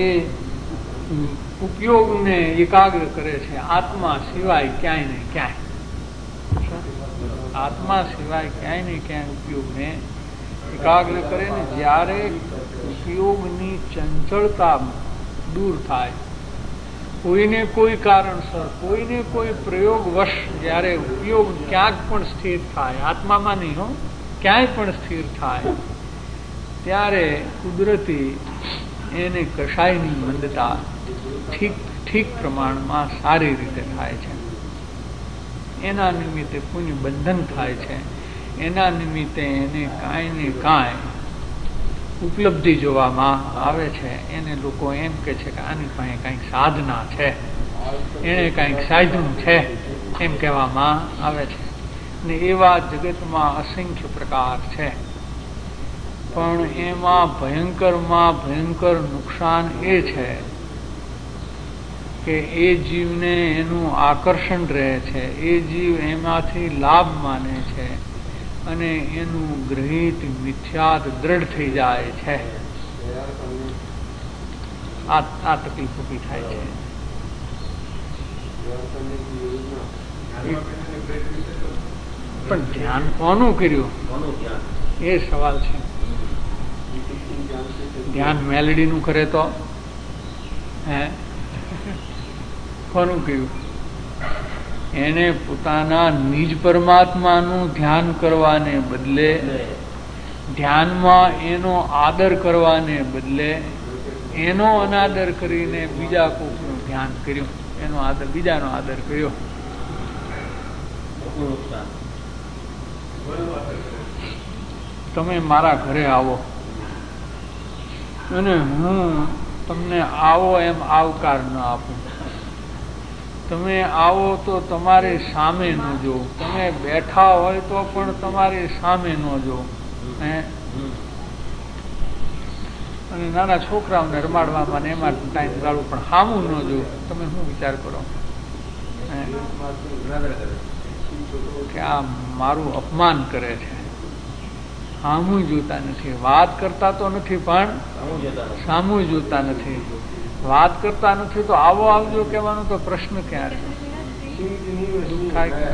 ઉપયોગને એકાગ્ર કરે છે. આત્મા સિવાય ક્યાંય ને ક્યાંય આત્મા સિવાય ક્યાંય ને ક્યાંય ઉપયોગને એકાગ્ર કરે ને જ્યારે ઉપયોગની ચંચળતા દૂર થાય, કોઈને કોઈ કારણસર કોઈને કોઈ પ્રયોગવશ જ્યારે ઉપયોગ ક્યાંક પણ સ્થિર થાય, આત્મામાં નહીં હો ક્યાંય પણ સ્થિર થાય, ત્યારે કુદરતી એને કશાયની મંદતા ઠીક પ્રમાણમાં સારી રીતે થાય છે. એના નિમિત્તે પુણ્ય બંધન થાય છે. એના નિમિત્તે એને કાંઈ ને કાંઈ ઉપલબ્ધિ જોવામાં આવે છે. એને લોકો એમ કે છે કે આની પાસે કંઈક સાધના છે, એને કંઈક સાધનું છે એમ કહેવામાં આવે છે. ને એવા જગતમાં અસંખ્ય પ્રકાર છે. પણ એમાં ભયંકરમાં ભયંકર નુકસાન એ છે કે એ જીવને એનું આકર્ષણ રહે છે, એ જીવ એમાંથી લાભ માને છે અને એનું ગ્રહિત મિથ્યાત દ્રઢ થઈ જાય છે. આ તકલીફ ઉભી થાય છે. પણ ધ્યાન કોનું કર્યું એ સવાલ છે. ધ્યાન મેલડીનું કરે તો કોનું કર્યું? એને પોતાના નિજ પરમાત્માનું ધ્યાન કરવાને બદલે, ધ્યાનમાં એનો આદર કરવાને બદલે એનો અનાદર કરીને બીજા કોકનું ધ્યાન કર્યું, એનો આદર બીજાનો આદર કર્યો. તમે મારા ઘરે આવો અને હું તમને આવો એમ આવકાર ન આપું. તમે આવો તો તમારી સામે ન જો, તમે બેઠા હોય તો પણ તમારી સામે ન જો. અને નાના છોકરાઓને રમાડવામાં એમાં ટાઈમ ગાળવું પણ સામું ન જો. તમે શું વિચાર કરો કે આ મારું અપમાન કરે છે? સામું જોતા નથી. વાત કરતા તો નથી પણ સામું જોતા નથી. વાત કરતા નથી તો આવો આવજો કહેવાનો તો પ્રશ્ન ક્યાં છે?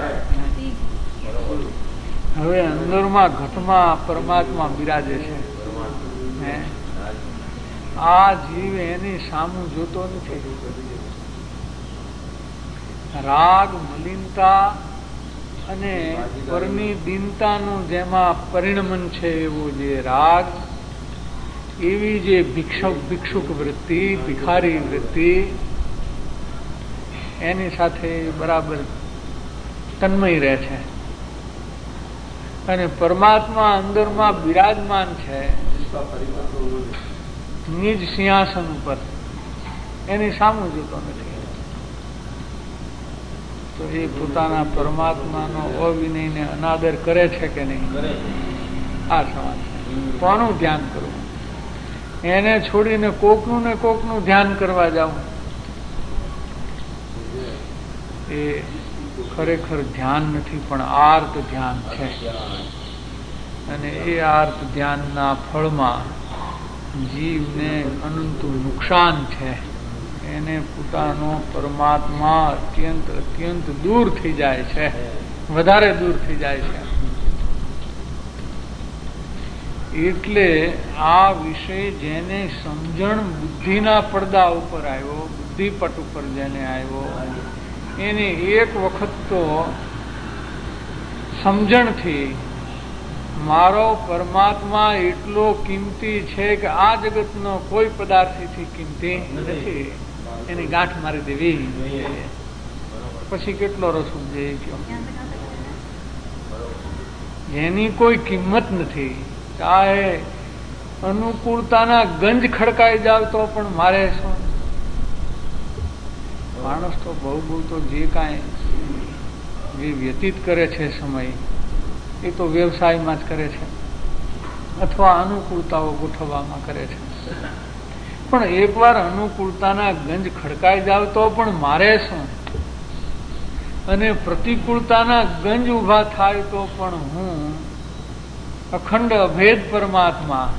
હવે અંદરમાં ઘટમાં પરમાત્મા બિરાજે છે. આ જીવ એની સામું જોતો નથી. રાગ મલિનતા અને પરની દીનતાનું જેમાં પરિણમન છે એવો જે રાગ, એવી જે ભિક્ષુક વૃત્તિ, ભિખારી વૃત્તિ, એની સાથે બરાબર તન્મય રહે છે. અને પરમાત્મા અંદરમાં બિરાજમાન છે નિજ સિંહાસન ઉપર, એની સામું જોતો નથી. તો એ પોતાના પરમાત્માનો અવિનયને અનાદર કરે છે કે નહીં? આ સવાલ છે. કોનું ધ્યાન કરવું? એને છોડીને કોકનું ને કોકનું ધ્યાન કરવા જાવું, એ ખરેખર ધ્યાન નથી, પણ આર્ત ધ્યાન છે. અને એ આર્ત ધ્યાનના ફળમાં જીવને અનંતું નુકસાન છે. એને પોતાનો પરમાત્મા અત્યંત અત્યંત દૂર થઈ જાય છે, વધારે દૂર થઈ જાય છે. એટલે આ વિષય જેને સમજણ બુદ્ધિના પડદા ઉપર આવ્યો, બુદ્ધિપટ ઉપર જેને આવ્યો, એને એક વખત તો સમજણથી મારો પરમાત્મા એટલો કિંમતી છે કે આ જગતનો કોઈ પદાર્થથી કિંમતી નથી, એની ગાંઠ મારી દેવી. પછી કેટલો રસ ઉપજે કયો? જેની કોઈ કિંમત નથી, ચાહે અનુકૂળતાના ગંજ ખડકાઈ જાવ તો પણ મારે શું? માણસ તો બહુ તો જે કાંઈ જે વ્યતીત કરે છે સમય, એ તો વ્યવસાયમાં જ કરે છે અથવા અનુકૂળતાઓ ગોઠવવામાં કરે છે. પણ એકવાર અનુકૂળતાના ગંજ ખડકાઈ જાવ તો પણ મારે શું? અને પ્રતિકૂળતાના ગંજ ઉભા થાય તો પણ હું અખંડ અભેદ પરમાત્મા,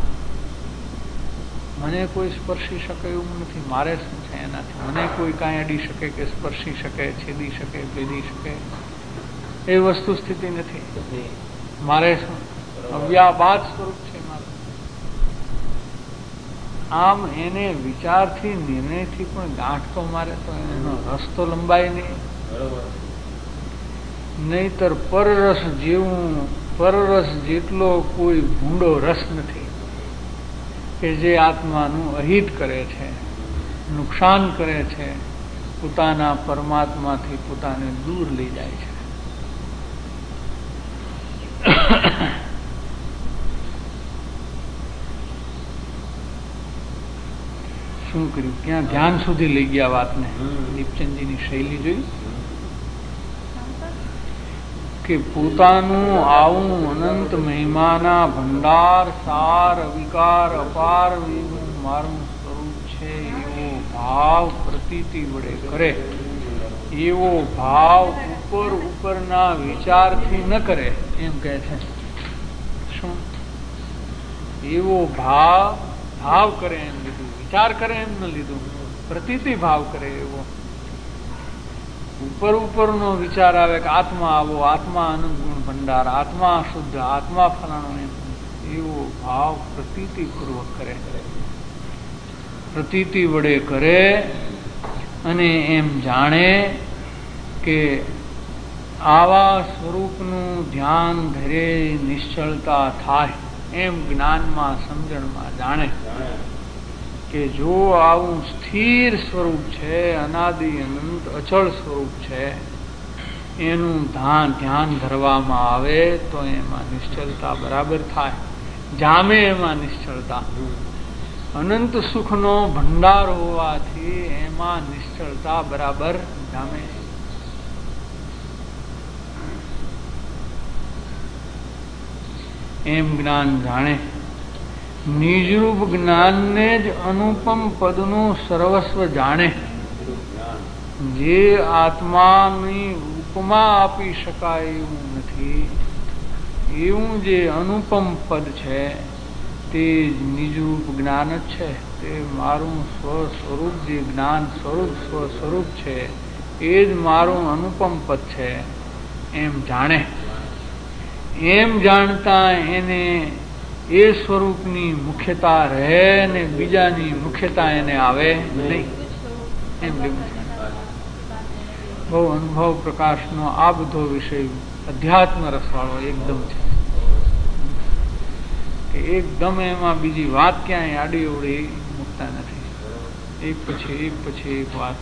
મને કોઈ સ્પર્શી શકે એવું નથી. મારે શું છે એનાથી? મને કોઈ કાંઈ અડી શકે કે સ્પર્શી શકે, છેદી શકે, ભેદી શકે એ વસ્તુ સ્થિતિ નથી. મારે શું? અવ્યાબાદ સ્વરૂપ છે મારું. આમ એને વિચારથી, નિર્ણયથી પણ ગાંઠ તો મારે તો એનો રસ્તો લંબાય નહીં. નહીતર પરરસ જેવું, પરરસ જેટલો કોઈ ભૂંડો રસ નથી કે જે આત્માનું અહિત કરે છે, નુકસાન કરે છે, પોતાના પરમાત્માથી પોતાને દૂર લઈ જાય છે. શું કર્યું? ક્યાં ધ્યાન સુધી લઈ ગયા વાતને? દીપચંદજીની શૈલી જોઈ કે પોતાનું આવું અનંત મહિમાના ભંડાર, સાર, અવિકાર, અપાર એવું મારું સ્વરૂપ છે એવો ભાવ પ્રતીતિ વડે કરે, એવો ભાવ ઉપરના વિચારથી ન કરે એમ કહે છે. શું? એવો ભાવ કરે એમ લીધું, વિચાર કરે એમ ન લીધું, પ્રતીતિ ભાવ કરે એવો. ઉપરનો વિચાર આવે કે આત્મા આવો, આત્મા અનંત ગુણ ભંડાર, આત્મા શુદ્ધ, આત્મા ફલાણો, એવો ભાવ પ્રતીતિ પૂર્વક કરે, પ્રતીતિ વડે કરે. અને એમ જાણે કે આવા સ્વરૂપનું ધ્યાન ધરે નિશ્ચળતા થાય, એમ જ્ઞાનમાં સમજણમાં જાણે કે જો આવું સ્થિર સ્વરૂપ છે, અનાદિ અનંત અચળ સ્વરૂપ છે, એનું ધ્યાન ધરવામાં આવે તો એમાં નિશ્ચળતા બરાબર થાય, જામે એમાં નિશ્ચળતા. અનંત સુખનો ભંડાર હોવાથી એમાં નિશ્ચળતા બરાબર જામે. એમ જ્ઞાન જાણે. નિજરૂપ જ્ઞાનને જ અનુપમ પદનું સર્વસ્વ જાણે. જે આત્માની ઉપમા આપી શકાય એવું નથી, એવું જે અનુપમ પદ છે તે નિજરૂપ જ્ઞાન જ છે. તે મારું સ્વસ્વરૂપ જે જ્ઞાન સ્વસ્વરૂપ છે એ જ મારું અનુપમ પદ છે એમ જાણે. એમ જાણતા એને એ સ્વરૂપની મુખ્યતા રહે ને બીજાની મુખ્યતા એને આવે નહીં. એમ લેવું છે. બહુ અનુભવ પ્રકાશનો આ બધો વિષય અધ્યાત્મ રસવાળો એકદમ છે કે એકદમ એમાં બીજી વાત ક્યાંય આડી અવડી મૂકતા નથી. એક પછી એક વાત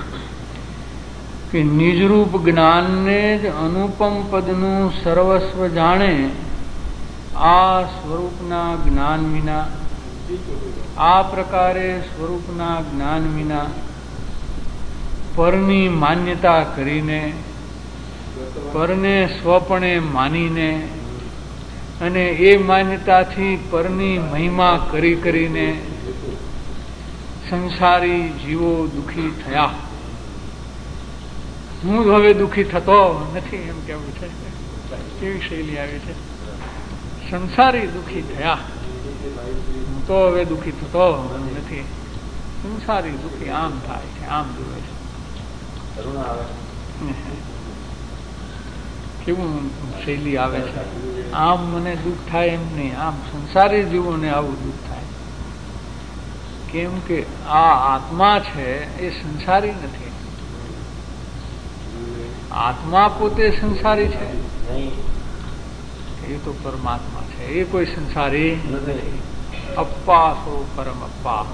કે નિજરૂપ જ્ઞાનને જ અનુપમ પદનું સર્વસ્વ જાણે આ સ્વરૂપના જ્ઞાન વિના, આ પ્રકારે સ્વરૂપના જ્ઞાન વિના પરની માન્યતા કરીને, પરને સ્વપણે માનીને અને એ માન્યતાથી પરની મહિમા કરીને સંસારી જીવો દુઃખી થયા. હું હવે દુઃખી થતો નથી એમ કેવું છે. કેવી શૈલી આવી છે. સંસારી દુઃખી થયા, હું તો હવે દુઃખી થતો નથી. સંસારી દુઃખી આમ થાય છે, આમ જુએ છે. કેવું શૈલી આવે છે. આમ મને દુઃખ થાય એમ નહીં, આમ સંસારી જીવોને આવું દુઃખ થાય. કેમ કે આ આત્મા છે એ સંસારી નથી. આત્મા પોતે સંસારી છે? એ તો પરમાત્મા છે, એ કોઈ સંસારી નથી. અપ્પા સો પરમ અપ્પા.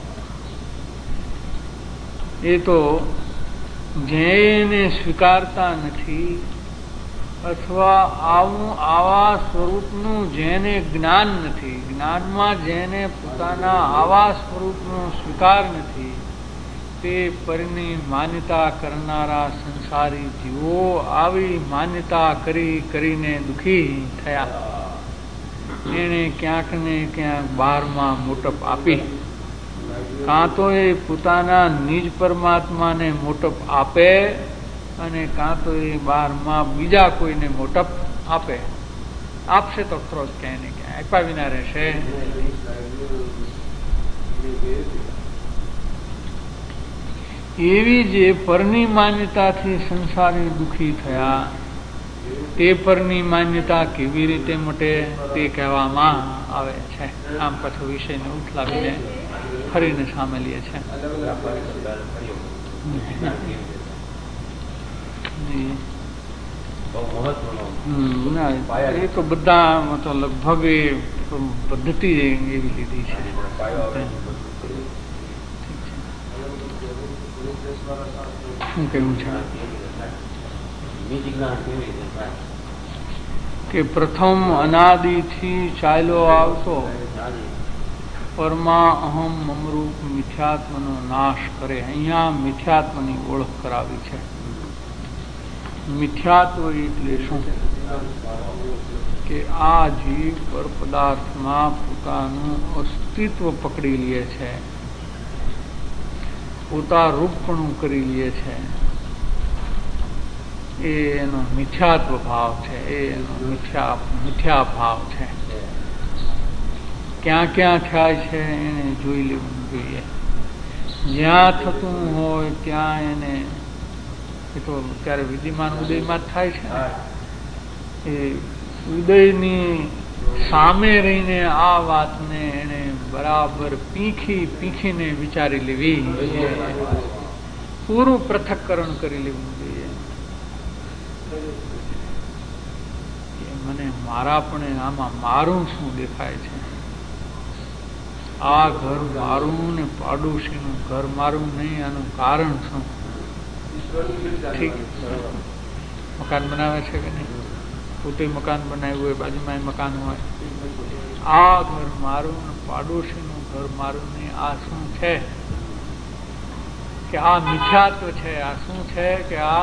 એ તો જેને સ્વીકારતા નથી અથવા આવા સ્વરૂપનું જેને જ્ઞાન નથી, જ્ઞાનમાં જેને પોતાના આવા સ્વરૂપનો સ્વીકાર નથી, તે પરની માન્યતા કરનારા સંસારી જીવો આવી માન્યતા કરીને દુઃખી થયા. એને ક્યાંક ને ક્યાંક બહારમાં મોટપ આપી. કાં તો એ પોતાના નિજ પરમાત્માને મોટપ આપે અને કાં તો એ બહારમાં બીજા કોઈને મોટપ આપે. આપશે તો ખરો જ ક્યાંય ને ક્યાંય, આપ્યા વિના રહેશે. એવી જે પરની માન્યતાથી સંસારી દુઃખી થયા, તે પરની માન્યતા કેવી રીતે મટે તે કહેવામાં આવે છે. આમ પાછો વિષયને ઉથલાવીને ફરીને સામે લે છે. એ તો બધા તો લગભગ એ પદ્ધતિ એવી લીધી છે. શું કેવું છે કે પ્રથમ અનાદિથી ચાલ્યો આવતો પરમાં અહમ મમરૂપ મિથ્યાત્મનો નાશ કરે. અહીંયા મિથ્યાત્મની ઓળખ કરાવી છે. મિથ્યાત્વ એટલે શું? કે આ જીવ પર પદાર્થમાં પોતાનું અસ્તિત્વ પકડી લે છે, પોતા રૂપપણું કરી લે છે. એ એનો મિથ્યાત્વ ભાવ છે, એ એનો મિથ્યા ભાવ છે. ક્યાં ક્યાં થાય છે એને જોઈ લેવું જોઈએ. જ્યાં થતું હોય ત્યાં એને, એ તો ત્યારે વિદ્યમાન ઉદયમાં જ થાય છે. એ ઉદયની સામે રહીને આ વાતને એને બરાબર પીખીને વિચારી લેવી, પૂરું પૃથક્કરણ કરી લેવું જોઈએ. મને મારા પણ આમાં મારું શું દેખાય છે? આ ઘર મારું ને પાડોશીનું ઘર મારું નહીં, આનું કારણ શું? ઠીક, મકાન બનાવે છે કે નહીં? પોતે મકાન બનાવ્યું હોય, બાજુમાં મકાન હોય. આ ઘર મારું ને પાડોશીનું ઘર મારું નહીં, આ શું છે? કે આ મિથ્યાત્વ છે. આ શું છે? કે આ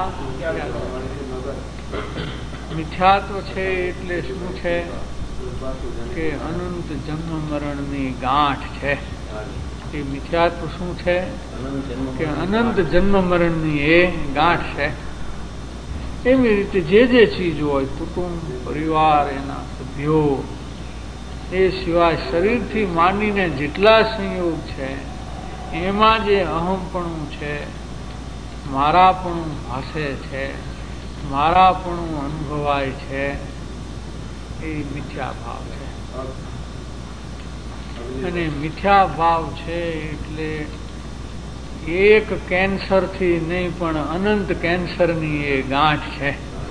મિથ્યાત્વ છે. એટલે શું છે? કે અનંત જન્મ મરણની ગાંઠ છે. એ મિથ્યાત્વ શું છે? કે અનંત જન્મ મરણની એ ગાંઠ છે. એવી રીતે જે ચીજ હોય, કુટુંબ, પરિવાર, એના સભ્યો, એ સિવાય શરીરથી માંડીને જેટલા સંયોગ છે એમાં જે અહમપણું છે, મારાપણું ભાસે છે, મારાપણું અનુભવાય છે, એ મિથ્યા ભાવ છે. અને મિથ્યા ભાવ છે એટલે એક કેન્સરથી નહીં પણ અનંત કેન્સરની એ ગાંઠ છે.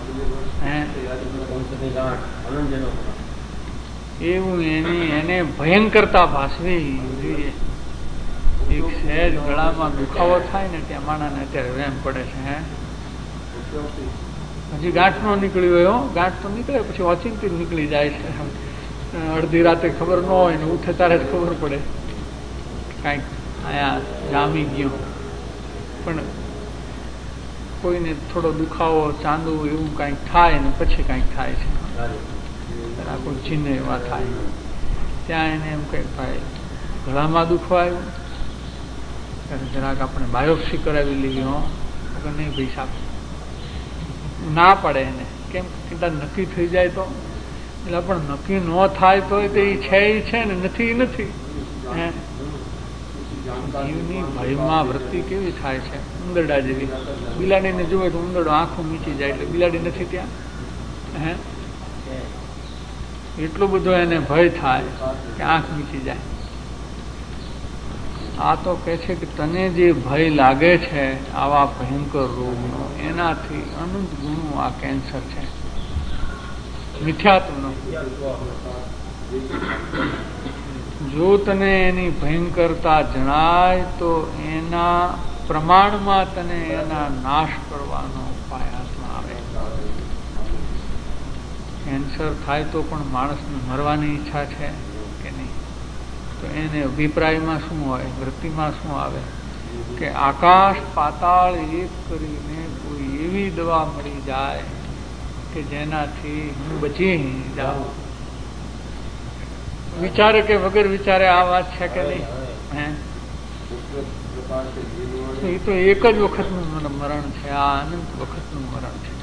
એવું એને ભયંકરતા ભાસવી જોઈએ. એક સહેજ ગળામાં દુખાવો થાય ને ત્યાં માણાને અત્યારે વેમ પડે છે. હજી ગાંઠ નો નીકળ્યો હોય, ગાંઠ તો નીકળે પછી ઓચિંતી નીકળી જાય છે. અડધી રાતે ખબર ન હોય ને ઉઠે ત્યારે જ ખબર પડે કાંઈક આયા જામી ગયું. પણ કોઈને થોડો દુખાવો ચાંદુ એવું કાંઈક થાય ને પછી કાંઈક થાય છે, કોઈ ચિહ્ન એવા થાય ત્યાં એને એમ કંઈક ભાઈ ગળામાં દુખવા આવ્યું ત્યારે જરાક આપણે બાયોપ્સી કરાવી લેવી. હો નહીં ભાઈ સાહેબ ના પડે એને, કેમ કે નક્કી થઈ જાય તો એટલે પણ નક્કી ન થાય તો એ છે ને નથી નથી. જીવની ભયમાં વૃત્તિ કેવી થાય છે, ઉંદરડા જેવી. બિલાડીને જુએ તો ઉંદરડો આંખું મીચી જાય એટલે બિલાડી નથી ત્યાં. એટલો બધો એને ભય થાય કે આંખ મીચી જાય. આ તો કહે છે કે તને જે ભય લાગે છે આવા ભયંકર રોગનો, એનાથી અનંત ગુણું આ કેન્સર છે, મિથ્યાત્વનો. જો તને એની ભયંકરતા જણાય તો એના પ્રમાણમાં તને એના નાશ કરવાનો ઉપાય હાથમાં આવે. કેન્સર થાય તો પણ માણસને મરવાની ઈચ્છા છે કે નહીં? તો એને અભિપ્રાયમાં શું હોય, વૃત્તિમાં શું આવે કે આકાશ પાતાળ એક કરીને કોઈ એવી દવા મળી જાય કે જેનાથી હું બચી જાઉં. વિચારે કે વગર વિચારે આ વાત છે કે નહીં? એ તો એક જ વખતનું મરણ છે, આ અનંત વખતનું મરણ છે.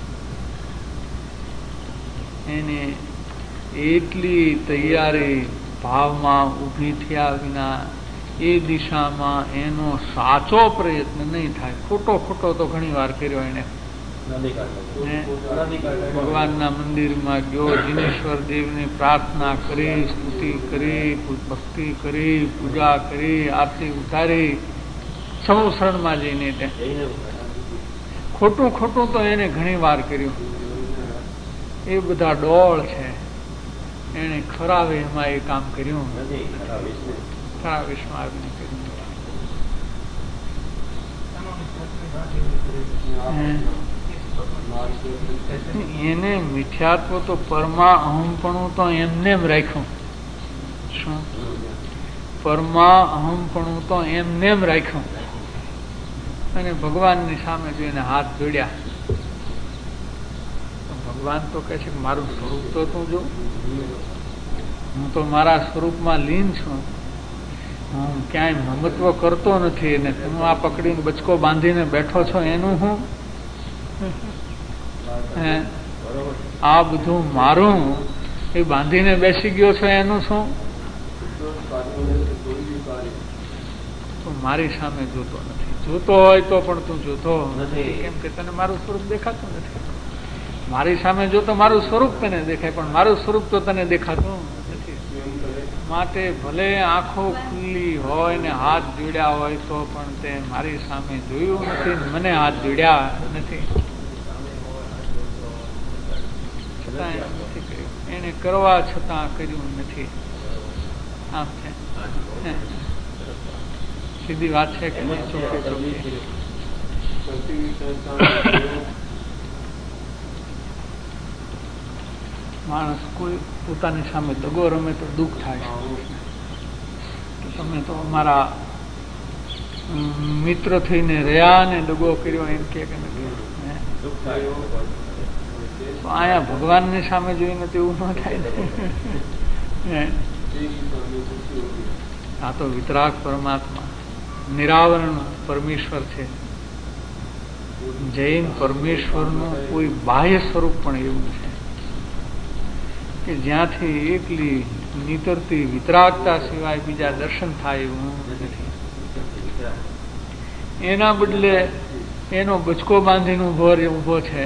એને એટલી તૈયારી ભાવમાં ઊભી થયા વિના એ દિશામાં એનો સાચો પ્રયત્ન નહીં થાય. ખોટો ખોટો તો ઘણી વાર કર્યો એને. ભગવાનના મંદિરમાં ગયો, જીનેશ્વર દેવની પ્રાર્થના કરી, સ્તુતિ કરી, ભક્તિ કરી, પૂજા કરી, આરતી ઉતારી, સૌ શરણમાં જઈને ખોટું ખોટું તો એને ઘણી વાર કર્યું. એ બધા ડોળ છે. એને ખરા વેશમાં એ કામ કર્યું, ખરા વેશમાં આવીને કર્યું. એને મિથ્યાત્વ તો પરમા અહમપણું તો એમને એમ રાખ્યું. શું પરમા અહમપણું તો એમને એમ રાખ્યું અને ભગવાનની સામે જોઈને હાથ જોડ્યા. ભગવાન તો કહે છે કે મારું સ્વરૂપ તો તું જો, હું તો મારા સ્વરૂપમાં લીન છું, હું ક્યાંય મમત્વ કરતો નથી. અને તું આ પકડીને બચકો બાંધીને બેઠો છો એનું હું? આ બધું મારું એ બાંધીને બેસી ગયો છો એનું શું? તું મારી સામે જોતો નથી. જોતો હોય તો પણ તું જોતો નથી, કેમ કે તને મારું સ્વરૂપ દેખાતું નથી. મારી સામે જોતો મારું સ્વરૂપ તને દેખાય, પણ મારું સ્વરૂપ તો તને દેખાતું નથી. માટે ભલે આંખો ખુલ્લી હોય ને હાથ જોડ્યા હોય તો પણ તે મારી સામે જોયું નથી, મને હાથ જોડ્યા નથી. છતાં એમ નથી કર્યું, એને કરવા છતાં કર્યું નથી. આમ છે, સીધી વાત છે કે નહીં? માણસ કોઈ પોતાની સામે દગો રમે તો દુઃખ થાય છે. તમે તો અમારા મિત્ર થઈને રહ્યા ને દગો કર્યો એમ કે નથી. અહીંયા ભગવાનની સામે જોઈને તો એવું ન થાય ને. આ તો વિતરાગ પરમાત્મા, નિરાવરણ પરમેશ્વર છે. જૈન પરમેશ્વરનું કોઈ બાહ્ય સ્વરૂપ પણ એવું છે કે જ્યાંથી એકલી નીતરતી વિતરાગતા સિવાય બીજા દર્શન થાય એવું નથી. એના બદલે એનો બચકો બાંધીને ઉભો છે.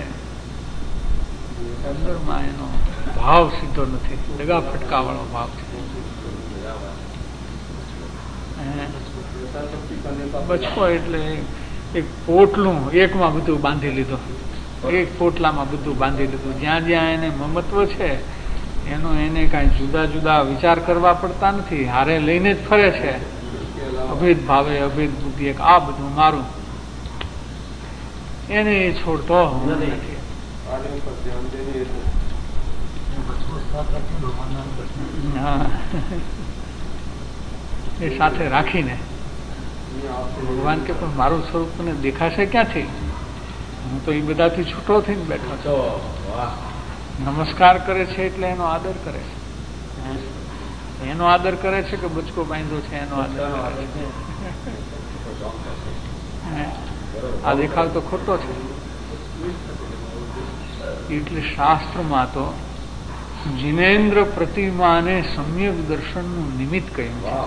અંદરમાં એનો ભાવ સીધો નથી, દગા ફટકા વાળો ભાવ છે. બચકો એટલે એક પોટલું એકમાં બધું બાંધી લીધું, એક પોટલામાં બધું બાંધી લીધું. જ્યાં જ્યાં એને મમત્વ છે એનો એને કઈ જુદા જુદા વિચાર કરવા પડતા નથી, હારે લઈને જ ફરે છે. અભેદ ભાવે અભેદ બુદ્ધિ એક આ બધું મારું, એને એ છોડતો નથી. હા, એ સાથે રાખીને ભગવાન કે પણ મારું સ્વરૂપ તને દેખાશે ક્યાંથી? હું તો એ બધાથી છૂટો થઈને બેઠો છું. નમસ્કાર કરે છે એટલે એનો આદર કરે છે. એનો આદર કરે છે કે બચકો બાંધ્યો છે એનો આદર કરે છે. આ દેખાવ તો ખોટો છે. એટલે શાસ્ત્રમાં તો જિનેન્દ્ર પ્રતિમાને સમ્યક દર્શનનું નિમિત્ત કહ્યું છે.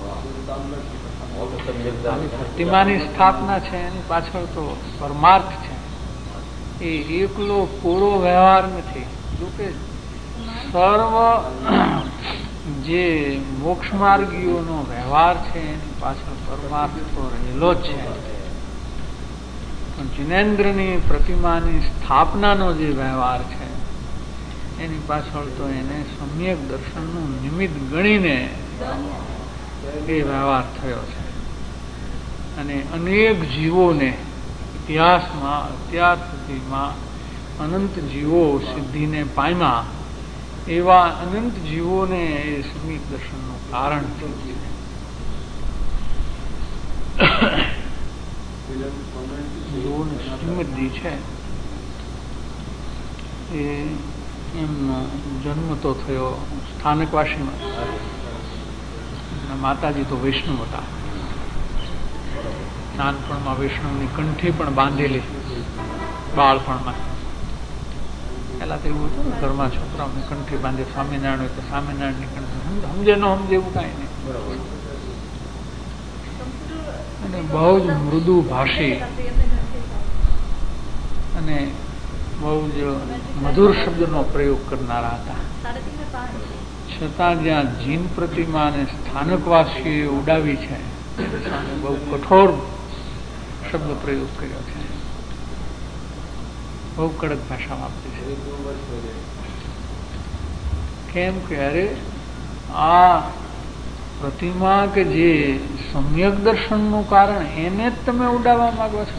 પ્રતિમાની સ્થાપના છે એની પાછળ તો પરમાર્થ છે. એ એકલો કોરો વ્યવહાર નથી. જોકે સર્વ જે મોક્ષ માર્ગીઓનો વ્યવહાર છે એની પાછળ પરમાર્થ તો રહેલો જ છે. પણ જિનેન્દ્રની પ્રતિમાની સ્થાપનાનો જે વ્યવહાર છે એની પાછળ તો એને સમ્યક દર્શનનું નિમિત્ત ગણીને એ વ્યવહાર થયો છે. અને અનેક જીવોને ઇતિહાસમાં અત્યાર સુધીમાં અનંત જીવો સિદ્ધિને પામ્યા, એવા અનંત જીવોને એ સમ્યક દર્શનનું કારણ થયું છે. શ્રીમદજી છે એ એમનો જન્મ તો થયો સ્થાનકવાસીમાં. માતાજી તો વૈષ્ણવ હતા. નાનપણમાં વૈષ્ણવની કંઠી પણ બાંધેલી બાળપણમાં. પેલા તો એવું હતું ને, ઘરમાં છોકરાઓને કંઠી બાંધે, સ્વામિનારાયણ હોય તો સ્વામિનારાયણની કંઠી સમજે ન સમજે એવું કાંઈ નહીં. અને બહુ જ મૃદુ ભાષી અને બહુ જ મધુર શબ્દનો પ્રયોગ કરનારા હતા. છતાં જ્યાં જીન પ્રતિમા અને સ્થાનકવાસીએ ઉડાવી છે સામે બહુ કઠોર શબ્દ પ્રયોગ કર્યો છે. બહુ કડક ભાષા વાપરી છે. કેમ કે અરે આ પ્રતિમા કે જે સમ્યક દર્શનનું કારણ એને જ તમે ઉડાવવા માંગો છો.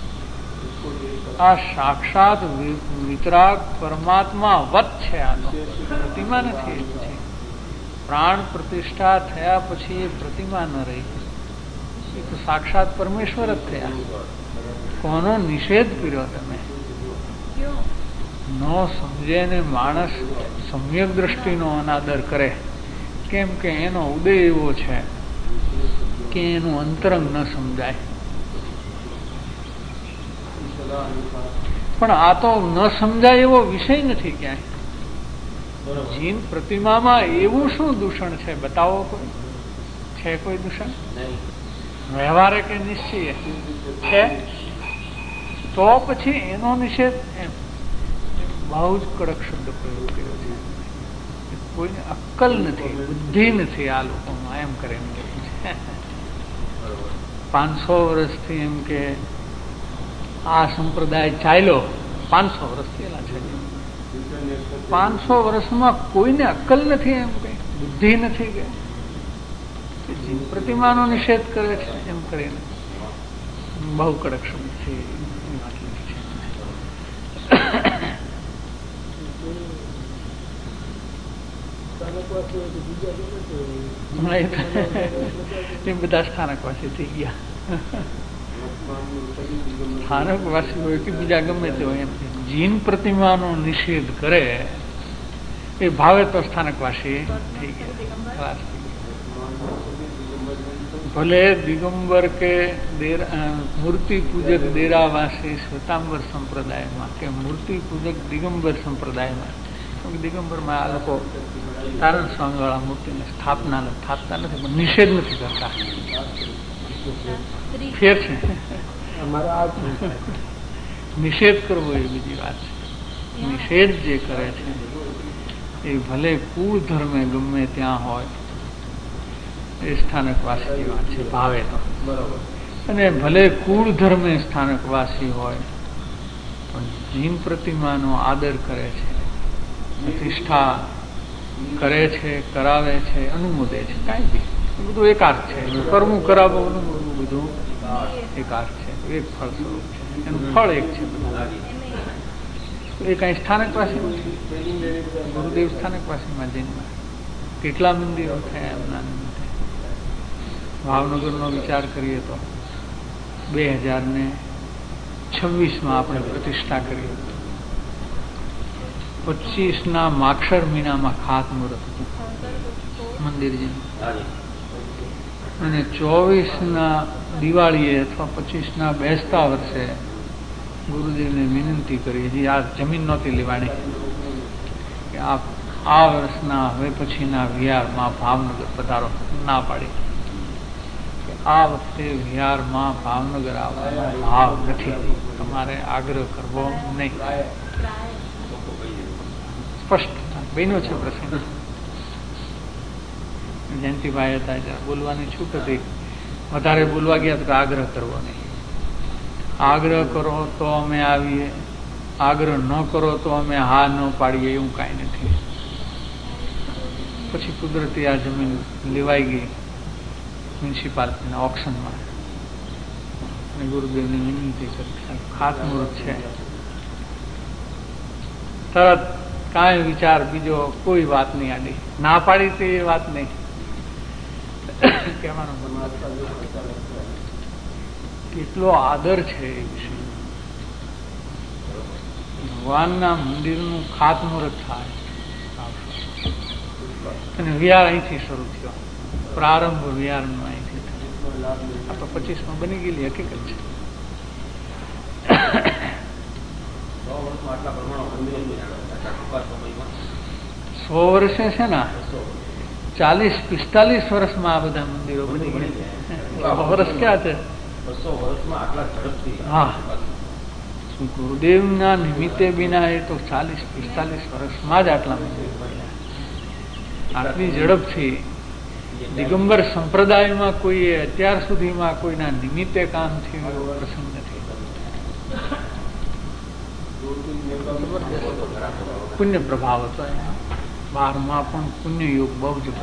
આ સાક્ષાત વિતરાગ પરમાત્મા વત છે. આ તો પ્રતિમા નથી. પ્રાણ પ્રતિષ્ઠા થયા પછી એ પ્રતિમા ન રહી, એ તો સાક્ષાત પરમેશ્વર જ થયા. કોનો નિષેધ કર્યો તમે? ન સમજે ને માણસ સમ્યક દ્રષ્ટિનો અનાદર કરે. કેમ કે એનો ઉદય એવો છે કે એનું અંતરંગ ન સમજાય. પણ આ તો ન સમજાય એવો વિષય નથી ક્યાંય. જીન પ્રતિમામાં એવું શું દૂષણ છે? બતાવો. કોઈ છે? કોઈ દૂષણ વ્યવહારે કે નિશ્ચય છે? તો પછી એનો નિષેધ એમ બહુ જ કડક શબ્દ પ્રયોગ કર્યો છે. કોઈને અક્કલ નથી, બુદ્ધિ નથી આ લોકોમાં. એમ કરે એમ કે 500 વર્ષથી એમ કે આ સંપ્રદાય ચાલ્યો. 500 વર્ષ થયેલા છે. 500 વર્ષમાં કોઈને અક્કલ નથી, એમ કઈ બુદ્ધિ નથી કે જીન પ્રતિમાનો નિષેધ કરે છે એમ કરીને બહુ કડક શબ્દથી વાત લીધી છે. એ બધા સ્થાનકવાસી થઈ ગયા. સ્થાનકવાસી હોય કે બીજા ગમે તે હોય, એમ જીન પ્રતિમાનો નિષેધ કરે એ ભાવે તો સ્થાનકવાસી થઈ ગયા. ભલે દિગંબર કે મૂર્તિ પૂજક દેરાવાસી શ્વેતાંબર સંપ્રદાયમાં કે મૂર્તિ પૂજક દિગંબર સંપ્રદાયમાં, દિગંબરમાં આ લોકો તારણ સ્વામી વાળા મૂર્તિની સ્થાપતા નથી, પણ નિષેધ નથી કરતા. ફેર છે. નિષેધ કરવો એ બીજી વાત છે. નિષેધ જે કરે છે એ ભલે કુળ ધર્મે ગમે ત્યાં હોય એ સ્થાનકવાસી વાત છે, ભાવે તો. અને ભલે કુળ ધર્મે સ્થાનકવાસી હોય પણ જીન પ્રતિમાનો આદર કરે છે, પ્રતિષ્ઠા કરે છે, કરાવે છે, અનુમોદે છે, કાંઈ બી બધું એકાર્થ છે. કરવું, કરાવવું, અનુમોદવું બધું એકાર્થ છે, એક ફળ સ્વરૂપ છે, એનું ફળ એક છે. એ કઈ સ્થાનકવાસી નથી. ગુરુદેવ સ્થાનકવાસીમાં જૈનમાં કેટલા મંદિરો થયા એમના નિમિત્તે. ભાવનગરનો વિચાર કરીએ તો 2026માં આપણે પ્રતિષ્ઠા કરી. 25ના માક્ષર મહિનામાં ખાતમુહૂર્ત મંદિરજી, અને 24ના દિવાળીએ અથવા 25ના બેસતા વર્ષે ગુરુદેવને વિનંતી કરી. હજી આ જમીન નહોતી લેવાની કે આ વર્ષના હવે પછીના વિહારમાં ભાવનગર પધારો. ના પાડી કે આ વખતે વિહારમાં ભાવનગર આવવાનો ભાવ નથી, તમારે આગ્રહ કરવો નહીં. સ્પષ્ટ બન્યો છે પ્રસંગ. જયંતિભાઈ હતા જરા બોલવાની છૂટ હતી, વધારે બોલવા ગયા તો આગ્રહ કરવો નહીં. આગ્રહ કરો તો અમે આવીએ, આગ્રહ ન કરો તો અમે હા ન પાડીએ, એવું કાંઈ નથી. પછી કુદરતી આ જમીન લેવાઈ ગઈ મ્યુનિસિપાલિટીના ઓક્શનમાં, અને ગુરુદેવને વિનંતી કરી, ખાતમુહૂર્ત છે. તરત કાંઈ વિચાર બીજો કોઈ વાત નહીં આડી, ના પાડી તે વાત નહીં કહેવાનો. કેટલો આદર છે એ વિશે. ભગવાનના મંદિરનું ખાતમુહૂર્ત થાય અને વિહાર અહીંથી શરૂ થયો. પ્રારંભ વિહારનો અહીંથી થયો. આ તો 25માં બની ગયેલી હકીકત છે. 100 વર્ષે છે ને, 40-45 વર્ષમાં આ બધા મંદિરો બની ગયા. 100 વર્ષ ક્યાં છે? હા, ગુરુદેવના નિમિત્તે બિના એ તો 40-45 વર્ષમાં જ આટલા મંદિરો બન્યા. આટલી ઝડપથી દિગંબર સંપ્રદાયમાં કોઈએ અત્યાર સુધીમાં કોઈના નિમિત્તે કામ થયું એવો પ્રસંગ નથી. પુણ્ય પ્રભાવ હતો. 12માં પણ પુણ્ય યોગ બહુ જ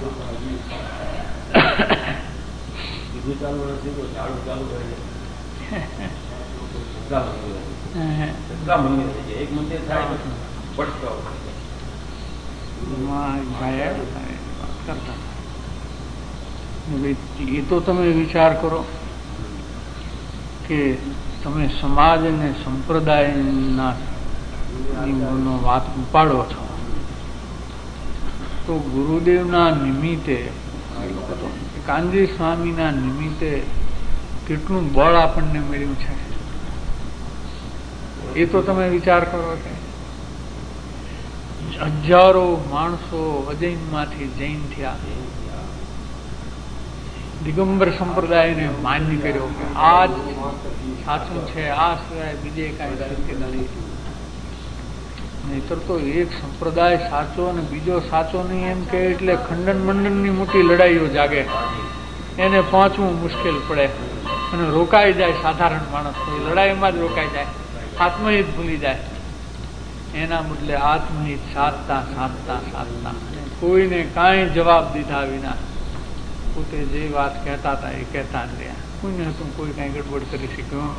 એ તો તમે વિચાર કરો કે તમે સમાજ અને સંપ્રદાયના નિયમોનો વાત ઉપાડો છો, તો ગુરુદેવના નિમિત્તે, કાનજી સ્વામીના નિમિત્તે કેટલું બળ આપણને મળ્યું છે એ તો તમે વિચાર કરો. કે હજારો માણસો અજૈનમાંથી જૈન થયા, દિગંબર સંપ્રદાયને માન્ય કર્યો કે આ જ સાચું છે, આ સિવાય બીજે કાંઈ સત્ય નથી. નહીતર તો એક સંપ્રદાય સાચો અને બીજો સાચો નહીં એમ કે એટલે ખંડન મંડનની મોટી લડાઈઓ જાગે, એને પહોંચવું મુશ્કેલ પડે અને રોકાઈ જાય. સાધારણ માણસ તો એ લડાઈમાં જ રોકાઈ જાય, આત્મહિત ભૂલી જાય. એના બદલે આત્મહિત સાધતા સાધતા સાધતા કોઈને કાંઈ જવાબ દીધા વિના પોતે જે વાત કહેતા હતા એ કહેતા જ રહ્યા. પુણ્ય હતું, કોઈ કાંઈ ગડબડ કરી શક્યો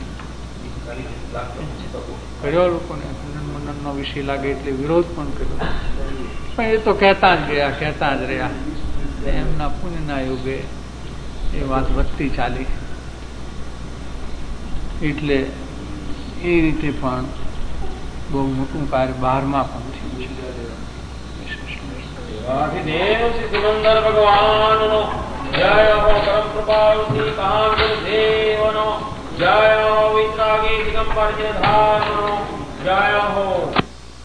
કર્યો. લોકોને ખંડન મંડનનો વિષય લાગે એટલે વિરોધ પણ કર્યો, પણ એ તો કહેતા જ ગયા, કહેતા જ રહ્યા. એમના પુણ્યના યોગે એ વાત વધતી ચાલી. એટલે એ રીતે પણ બહુ મોટું કાર્ય 12માં પણ થયું છે. ભગવાનનો જય હો, પરમ કૃપાળુ કામદેવ દેવનો જય હો, વિતરાગી દિગંબર જય હો.